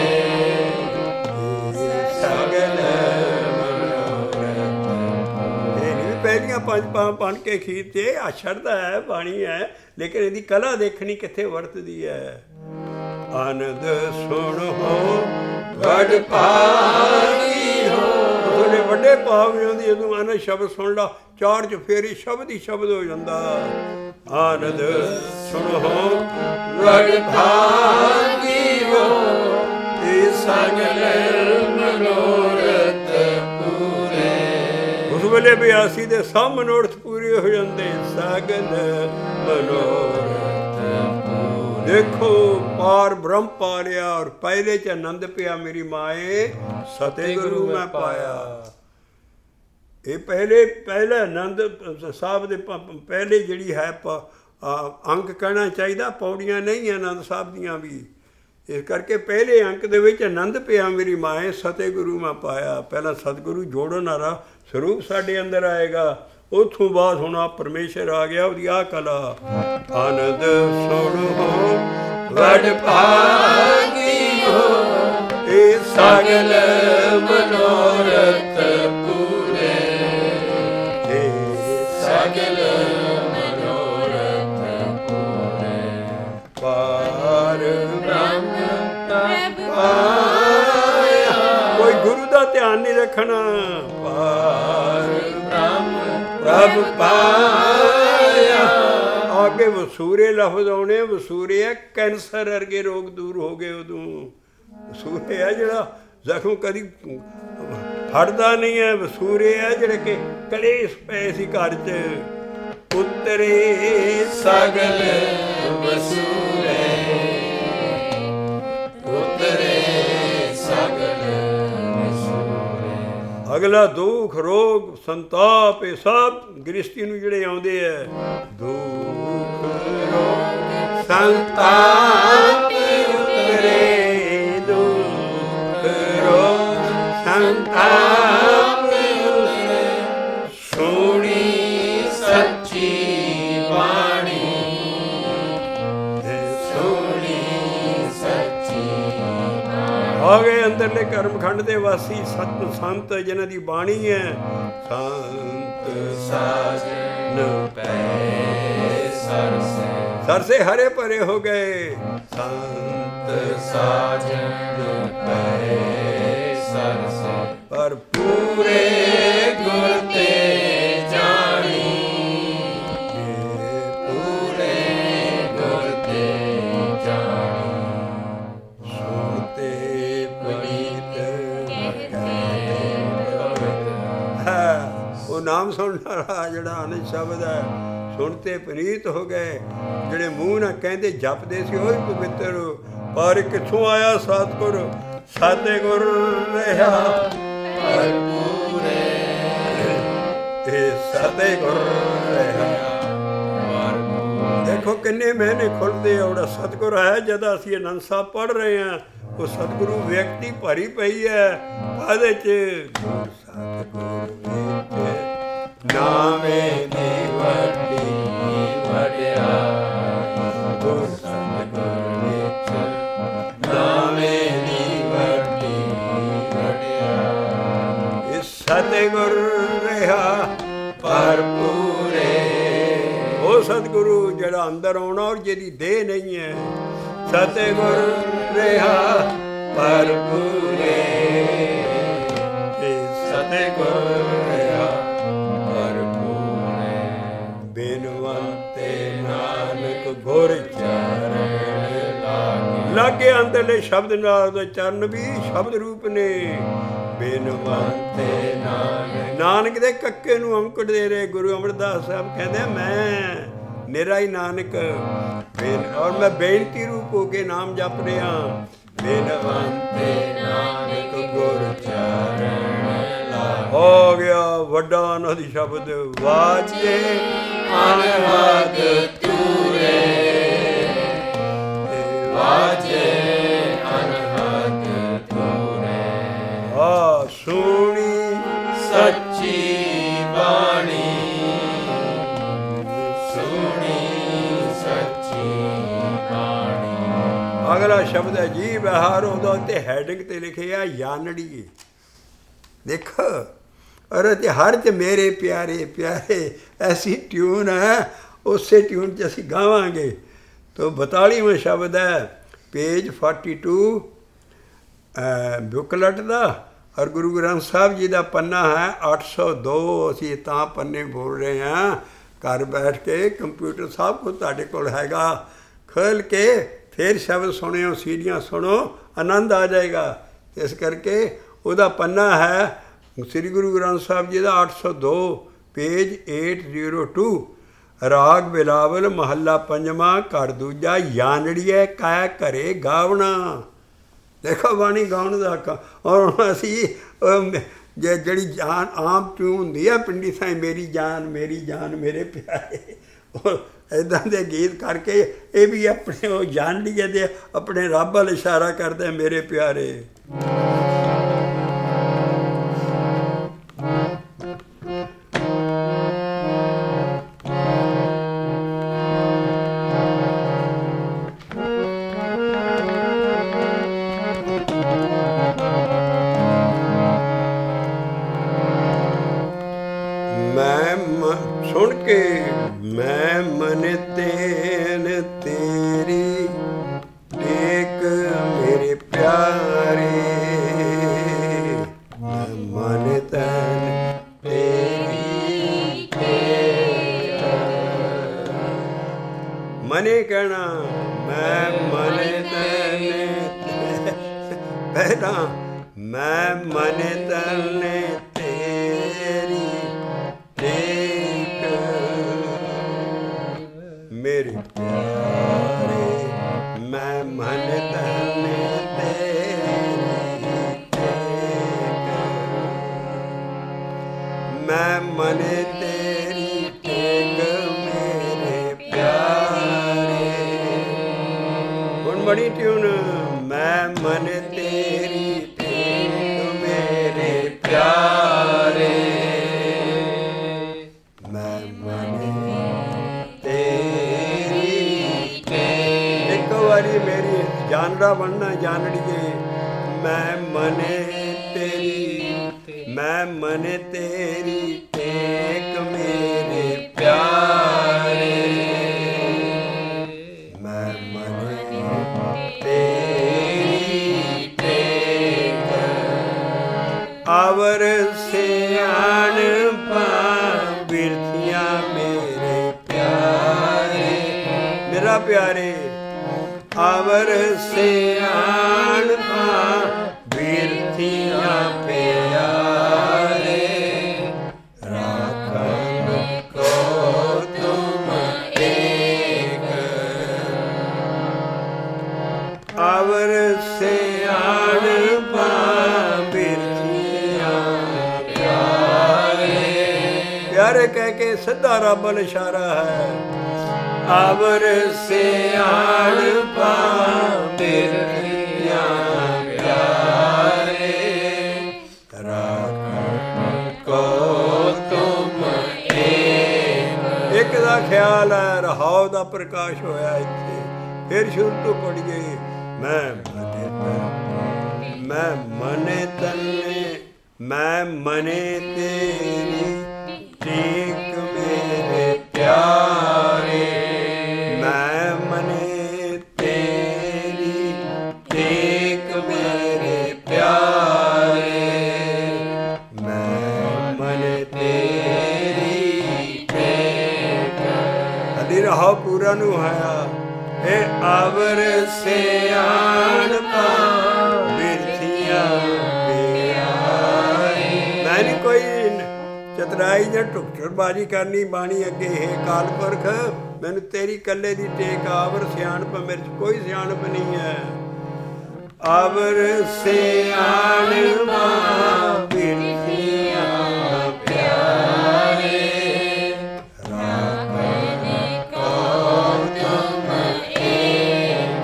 ਸਗਲ ਮਨੋਰਥ। ਇਹ ਨਹੀਂ ਪਹਿਲੀਆਂ 5 ਪੰਜ ਬਣ ਕੇ ਖੀਰ ਤੇ ਆ ਛੜਦਾ ਹੈ, ਬਾਣੀ ਹੈ, ਲੇਕਿਨ ਇਹਦੀ ਕਲਾ ਦੇਖਣੀ ਕਿੱਥੇ ਵਰਤਦੀ ਹੈ। ਆਨੰਦ ਸੁਣੋ ਵਡ ਭਾਗੀ ਹੋ, ਉਹਦੇ ਵੱਡੇ ਭਾਵ ਨਹੀਂ ਹੁੰਦੀ ਜਦੋਂ ਆਨੰਦ ਸ਼ਬਦ ਸੁਣ ਲਾ, ਚਾਰ ਚੁਫੇਰੇ ਸ਼ਬਦ ਹੀ ਸ਼ਬਦ ਹੋ ਜਾਂਦਾ। ਆਨੰਦ ਸੁਣੋ ਵਡ ਭਾਗੀ ਹੋ, ਇਹ ਸਗਲ ਮਨੋਰਥ ਪੂਰੇ। ਉਸ ਵੇਲੇ ਬਿਆਸੀ ਦੇ ਸਭ ਮਨੋਰਥ ਪੂਰੇ ਹੋ ਜਾਂਦੇ। ਸਗਲ ਮਨੋਰਥ ਦੇਖੋ ਪਾਰ ਬ੍ਰਹਮ ਪਾ ਲਿਆ, ਔਰ ਪਹਿਲੇ ਚ ਆਨੰਦ ਪਿਆ ਮੇਰੀ ਮਾਏ, ਸਤੇ ਗੁਰੂ ਮੈਂ ਪਾਇਆ। ਇਹ ਪਹਿਲਾ ਆਨੰਦ ਸਾਹਿਬ ਦੇ ਪਹਿਲੇ ਜਿਹੜੀ ਹੈ ਅੰਕ ਕਹਿਣਾ ਚਾਹੀਦਾ, ਪੌੜੀਆਂ ਨਹੀਂ ਆਨੰਦ ਸਾਹਿਬ ਦੀਆਂ ਵੀ। ਇਸ ਕਰਕੇ ਪਹਿਲੇ ਅੰਕ ਦੇ ਵਿੱਚ ਆਨੰਦ ਪਿਆ ਮੇਰੀ ਮਾਏ, ਸਤੇ ਗੁਰੂ ਮੈਂ ਪਾਇਆ। ਪਹਿਲਾਂ ਸਤਿਗੁਰੂ ਜੋੜਨ ਵਾਲਾ ਸਰੂਪ ਸਾਡੇ ਅੰਦਰ ਆਏਗਾ, ਉੱਥੋਂ ਬਾਅਦ ਹੁਣ ਆ ਪਰਮੇਸ਼ਰ ਆ ਗਿਆ, ਉਹਦੀ ਆ ਕਲਾ। ਆਨੰਦ ਸੁਣੋ ਵਡ ਭਾਗੀ ਹੋ, ਇਹ ਸਗਲ ਮਨੋਰਥ ਪੂਰੇ। ਸਗਲ ਮਨੋਰਥ ਪੂਰੇ। ਪਾਰ ਬ੍ਰਹਮ ਤਪ ਪਾਇਆ, ਕੋਈ ਗੁਰੂ ਦਾ ਧਿਆਨ ਨਹੀਂ ਰੱਖਣਾ। ਪਾਰ ਬ੍ਰਹਮ ਪ੍ਰਭ ਪਾਇਆ। ਅੱਗੇ ਵਸੂਰੇ ਲਫ਼ਜ਼ ਆਉਣੇ, ਵਸੂਰੇ ਹੈ ਕੈਂਸਰ ਵਰਗੇ ਰੋਗ ਦੂਰ ਹੋ ਗਏ ਉਦੋਂ। ਵਸੂਰੇ ਹੈ ਜਿਹੜਾ ਜ਼ਖਮ ਕਦੀ ਫੜਦਾ ਨਹੀਂ ਹੈ। ਵਸੂਰੇ ਹੈ ਜਿਹੜੇ ਕਿ ਕਲੇਸ਼ ਪਏ ਸੀ ਘਰ 'ਚ। ਉਤਰੇ ਸਗਲ ਵਸੂਰੇ, ਉਤਰੇ ਸਗਲ ਵਸੂਰੇ। ਅਗਲਾ ਦੁੱਖ ਰੋਗ ਸੰਤਾਪ ਇਹ ਸਭ ਗ੍ਰਸਤੀ ਨੂੰ ਜਿਹੜੇ ਆਉਂਦੇ ਹੈ। ਦੁੱਖ ਰੋਗ ਸੰਤਾਪ ਉਤਰੇ, ਦੁੱਖ ਰੋਗ ਸੰਤਾਪ ਉਤਰੇ। ਸੁਣੀ ਸੱਚੀ ਬਾਣੀ, ਸੁਣੀ ਸੱਚੀ ਬਾਣੀ। ਆ ਗਏ ਅੰਦਰਲੇ ਕਰਮਖੰਡ ਦੇ ਵਾਸੀ ਸਤ ਸੰਤ ਜਿਨ੍ਹਾਂ ਦੀ ਬਾਣੀ ਹੈ। ਸੰਤ ਸਾਜਨ ਪੈ ਸਰਸੇ, ਸਰਸੇ ਹਰੇ ਭਰੇ ਹੋ ਗਏ। ਸੰਤ ਸਾਜਨ ਪੈ ਸਰਸੇ, ਪਰ ਪੂਰੇ ਗੁਰ ਤੇ ਜਾਣੀ। ਪੂਰੇ ਗੁਰ ਤੇ ਜਾਣੀ। ਸੁਣਤੇ ਪਨੀਤ ਉਹ ਨਾਮ ਸੁਣਨ ਵਾਲਾ ਜਿਹੜਾ ਆਨੰਦ ਸ਼ਬਦ ਹੈ, ਸੁਣਤੇ ਪਨੀਤ ਹੋ ਗਏ। ਜਿਹੜੇ ਮੂੰਹ ਨਾਲ ਕਹਿੰਦੇ ਜਪਦੇ ਸੀ ਉਹ ਹੀ ਪਵਿੱਤਰ। ਪਰ ਕਿੱਥੋਂ ਆਇਆ ਸਤਿਗੁਰ? ਸਾਦੇ ਗੁਰ ਰਿਹਾ ਪਰ ਪੂਰੇ, ਇਹ ਸਾਦੇ ਗੁਰ ਰਿਹਾ। ਪਰ ਪੂਰੇ। ਦੇਖੋ ਕਿੰਨੇ ਮਹੀਨੇ ਖੁੱਲਦੇ ਆ। ਉਹਦਾ ਸਤਿਗੁਰ ਹੈ ਜਦ ਅਸੀਂ ਆਨੰਦ ਸਾਹਿਬ ਪੜ੍ਹ ਰਹੇ ਹਾਂ, ਉਹ ਸਤਿਗੁਰੂ ਵਿਅਕਤੀ ਭਰੀ ਪਈ ਹੈ। ਉਹਦੇ 'ਚ ਸਤਿਗੁਰ ਵਿੱਚ ਨਾਵੇਂ ਦੀ ਵੱਡੀ ਵਡਿਆਈ, ਗੁਰ ਸਤਿਗੁਰ ਵਿੱਚ ਨਾਵੇਂ ਦੀ ਵੱਡੀ ਵਡਿਆਈ। ਇਹ ਸਤਿਗੁਰ ਰਿਹਾ ਪਰ ਪੂਰੇ, ਉਹ ਸਤਿਗੁਰੂ ਜਿਹੜਾ ਅੰਦਰ ਆਉਣਾ ਔਰ ਜਿਹਦੀ ਦੇਹ ਨਹੀਂ ਹੈ। ਸਤਿਗੁਰ ਰਿਹਾ ਪਰ ਪੂਰੇ, ਇਹ ਸਤਿਗੁਰ ਰਿਹਾ ਪਰ ਪੂਰੇ। ਬਿਨਵੰਤੇ ਨਾਨਕ ਗੁਰ ਚਰਨ ਲਾਗੇ, ਲਾਗੇ ਅੰਦਰਲੇ ਸ਼ਬਦ ਨਾਲ ਉਹਦੇ ਚਰਨ ਵੀ ਸ਼ਬਦ ਰੂਪ ਨੇ। ਬਿਨਵੰਤੇ ਨਾਨਕ ਦੇ ਕੱਕੇ ਨੂੰ ਅੰਕੜ ਦੇ ਰਹੇ ਗੁਰੂ ਅਮਰਦਾਸ ਸਾਹਿਬ ਕਹਿੰਦੇ ਮੈਂ ਮੇਰਾ ਹੀ ਨਾਨਕ ਔਰ ਮੈਂ ਬੇਨਤੀ ਰੂਪ ਹੋ ਕੇ ਨਾਮ ਜਪ ਰਿਹਾ। ਬਿਨਵੰਤੇ ਨਾਨਕ ਗੁਰ ਚਰਨ ਲਾਗੇ। ਹੋ ਗਿਆ ਵੱਡਾ ਆਨੰਦ ਸ਼ਬਦ ਵਾਜੇ ਅਨਹਦ ਤੂਰੇ, ਵਾਜੇ ਅਨਹਦ ਤੂਰੇ। ਆ ਸੁਣੀ ਸੱਚੀ ਬਾਣੀ, ਸੁਣੀ ਸੱਚੀ ਬਾਣੀ। ਅਗਲਾ ਸ਼ਬਦ ਹੈ ਜੀ ਵਿਹਾਰ। ਉਹਦਾ ਉੱਤੇ ਹੈਡਿੰਗ ਤੇ ਲਿਖਿਆ ਯਾਨੜੀ। ਦੇਖ ਔਰ ਤੇ ਹਰ 'ਚ ਮੇਰੇ ਪਿਆਰੇ ਪਿਆਰੇ ਐਸੀ ਟਿਊਨ ਹੈ, ਉਸੇ ਟਿਊਨ 'ਚ ਅਸੀਂ ਗਾਵਾਂਗੇ। ਤੋ 42ਵਾਂ ਸ਼ਬਦ ਹੈ ਪੇਜ 42 ਬੁਕਲਟ ਦਾ, ਔਰ ਗੁਰੂ ਗ੍ਰੰਥ ਸਾਹਿਬ ਜੀ ਦਾ ਪੰਨਾ ਹੈ 802। ਅਸੀਂ ਤਾਂ ਪੰਨੇ ਬੋਲ ਰਹੇ ਹਾਂ, ਘਰ ਬੈਠ ਕੇ ਕੰਪਿਊਟਰ ਸਭ ਕੁਝ ਤੁਹਾਡੇ ਕੋਲ ਹੈਗਾ, ਖੋਲ੍ਹ ਕੇ ਫਿਰ ਸ਼ਬਦ ਸੁਣਿਓ, ਸੀੜੀਆਂ ਸੁਣੋ, ਆਨੰਦ ਆ ਜਾਏਗਾ। ਇਸ ਕਰਕੇ ਉਹਦਾ ਪੰਨਾ ਹੈ ਸ੍ਰੀ ਗੁਰੂ ਗ੍ਰੰਥ ਸਾਹਿਬ ਜੀ ਦਾ 802 ਪੇਜ 802। ਰਾਗ ਬਿਲਾਵਲ ਮਹੱਲਾ ਪੰਜਵਾਂ ਘਰ ਦੂਜਾ ਯਾਨੜੀਏ ਕਾਇਆ ਘਰੇ ਗਾਵਣਾ। ਦੇਖੋ ਬਾਣੀ ਗਾਉਣ ਦਾ। ਔਰ ਹੁਣ ਅਸੀਂ ਜਿਹੜੀ ਜਾਨ ਆਮ ਟਿਊਨ ਹੁੰਦੀ ਆ ਪਿੰਡੀ ਸਾਈਂ, ਮੇਰੀ ਜਾਨ ਮੇਰੇ ਪਿਆਰੇ, ਇੱਦਾਂ ਦੇ ਗੀਤ ਕਰਕੇ ਇਹ ਵੀ ਆਪਣੇ ਉਹ ਜਾਨੜੀਏ ਦੇ ਆਪਣੇ ਰੱਬ ਵੱਲ ਇਸ਼ਾਰਾ ਕਰਦੇ, ਮੇਰੇ ਪਿਆਰੇ। ਸੁਣ ਕੇ ਮੈਂ ਮਨ ਤੇਨ ਤੇਰੀ ਟੇਕ ਮੇਰੇ ਪਿਆਰੇ, ਮੈਂ ਮਨ ਤੈਨ ਤੇਰੀ ਟੇਕ। ਮਨੇ ਕਹਿਣਾ ਮੈਂ ਮਨ ਤੈਨ, ਪਹਿਲਾਂ ਮੈਂ ਮਨ ਤੈਨ ਤੇਰੀ ਟੇਕ ਮੇਰੇ ਪਿਆਰੇ, ਮੈਂ ਮਨ ਤਨ ਤੇਰੀ ਟੇਕ, ਮੈਂ ਮਨ ਤੇਰੀ ਟੇਕ ਮੇਰੇ ਪਿਆਰੇ। ਹੁਣ ਬੜੀ ਟਿਊਨ, ਮੈਂ ਮਨ ਤੇਰੀ ਟੇਕ ਮੇਰੇ ਪਿਆਰੇ, ਮੇਰੀ ਜਾਨੜਾ ਬਣਨਾ ਜਾਨੜੀਏ। ਮੈਂ ਮਨੇ ਤੇਰੀ, ਮੈਂ ਮਨ ਤੇਰੀ ਟੇਕ ਮੇਰੇ ਪਿਆਰੇ, ਮੈਂ ਮਨ ਤੇਰੀ ਟੇਕ। ਆਵਰ ਸਿਆਣਪਾਂ ਬਿਰਥੀਆਂ ਮੇਰੇ ਪਿਆਰੇ, ਮੇਰਾ ਪਿਆਰੇ। ਆਵਰ ਸਿਆਣਪਾਂ ਬਿਰਥੀਆਂ ਪਿਆਰੇ, ਰਾਖਣ ਕੋ ਤੁਮ ਏਕ। ਆਵਰ ਸਿਆਣਪਾਂ ਬਿਰਥੀਆਂ ਪਿਆਰੇ, ਪਿਆਰੇ ਕਹਿ ਕੇ ਸਿੱਧਾ ਰੱਬ ਵੱਲ ਇਸ਼ਾਰਾ ਹੈ। ਆਵਰ ਸਿਆਣਪਾਂ ਬਿਰਥੀਆਂ ਪਿਆਰੇ, ਰਾਖਣ ਕੋ ਤੁਮ ਏਕ। ਇੱਕ ਦਾ ਖਿਆਲ ਹੈ, ਰਹਾਉ ਦਾ ਪ੍ਰਕਾਸ਼ ਹੋਇਆ ਇੱਥੇ। ਫਿਰ ਸ਼ੁਰੂ ਤੋਂ ਪੜ੍ਹੀਏ, ਮੈਂ ਮਨੇ ਤਨੇ, ਮੈਂ ਮਨੇ ਤੇਰੀ ਟੇਕ ਮੇਰੇ ਪਿਆਰੇ, ਮੈਂ ਮਨੇ ਤੇਰੀ ਟੇਕ ਮੇਰੇ ਪਿਆਰੇ, ਮੈਂ ਮਨ ਤੇਰੀ ਟੇਕ। ਅਦੀ ਰਹਾ ਪੂਰਾ ਨੂੰ ਹੋਇਆ। ਇਹ ਆਵਰ ਸਿਆਣਪਾਂ ਬਿਰਥੀਆਂ ਪਿਆਰੇ। ਮੈਂ ਨਹੀਂ ਕੋਈ ਚਤਰਾਈ ਜਾਂ ਢੁਕਚਰਬਾਜ਼ੀ ਕਰਨੀ ਬਾਣੀ ਅੱਗੇ। ਹੈ ਕਾਲ ਪੁਰਖ, ਮੈਨੂੰ ਤੇਰੀ ਇਕੱਲੇ ਦੀ ਟੇਕ। ਆਵਰ ਸਿਆਣਪ ਮੇਰੇ 'ਚ ਕੋਈ ਸਿਆਣਪ ਨਹੀਂ ਹੈ। ਆਵਰ ਸਿਆਣਪਾਂ ਬਿਰਥੀਆਂ ਪਿਆਰੇ, ਰਾਖਣ ਕੋ ਤੁਮ ਏਕ।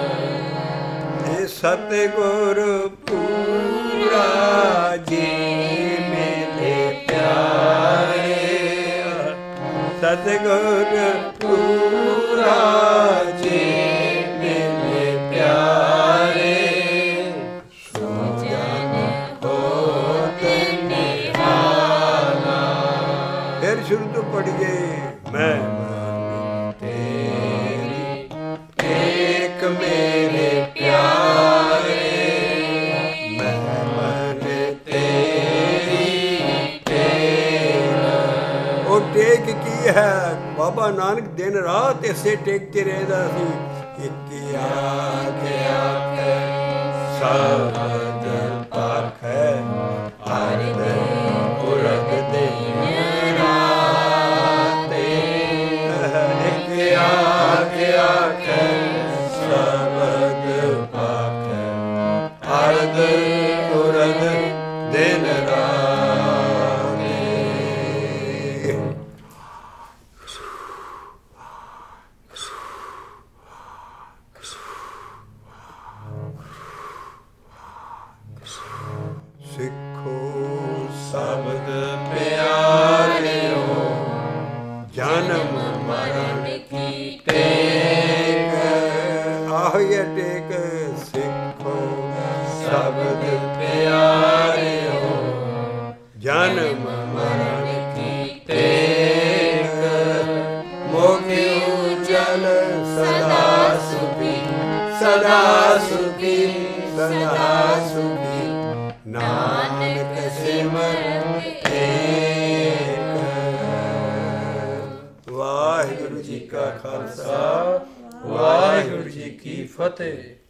ਇਹ ਸਤਿਗੁਰ ਪੂਰਾ ਜੀ ਮੇਰੇ ਪਿਆਰੇ, ਸਤਿਗੁਰ ਪੂਰਾ ਜੀ ਮੇਰੇ ਪਿਆਰੇ, ਸੋ ਜਨ ਹੋਤ ਨਿਹਾਲ। ਹੈ ਬਾਬਾ ਨਾਨਕ ਦਿਨ ਰਾਤ ਇਸੇ ਟੇਕ ਕੇ ਰਹਿੰਦਾ ਸੀ। ਇੱਕ ਆਖੇ ਸ਼ਬਦ ਪਾਖੈ ਅਰਧ ਪੁਰਖ ਦਿਨ ਰਾਤੇ। ਇੱਕ ਆਖੇ ਸ਼ਬਦ ਪਾਖੈ ਅਰਧ ਪੁਰਖ ਦਿਨ ਰਾਤੇ। ਸਿੱਖੋ ਸ਼ਬਦ ਪਿਆਰਿਓ ਜਨਮ ਮਰਨ ਕੀ ਟੇਕ। ਆਹੇ ਟੇਕ ਸਿੱਖੋ ਸ਼ਬਦ ਪਿਆਰਿਓ ਜਨਮ ਮਰਨ ਕੀ ਟੇਕ। ਮੋਖਿ ਉਜਲ ਸਦਾ ਸੁਖੀ ਸਦਾ ਸੁਖੀ ਸਦਾ ਸੁਖੀ ਨਾਨਕ ਸਿਮਰਨ ਏਕ। ਵਾਹਿਗੁਰੂ ਜੀ ਕਾ ਖਾਲਸਾ ਵਾਹਿਗੁਰੂ ਜੀ ਕੀ ਫਤਿਹ।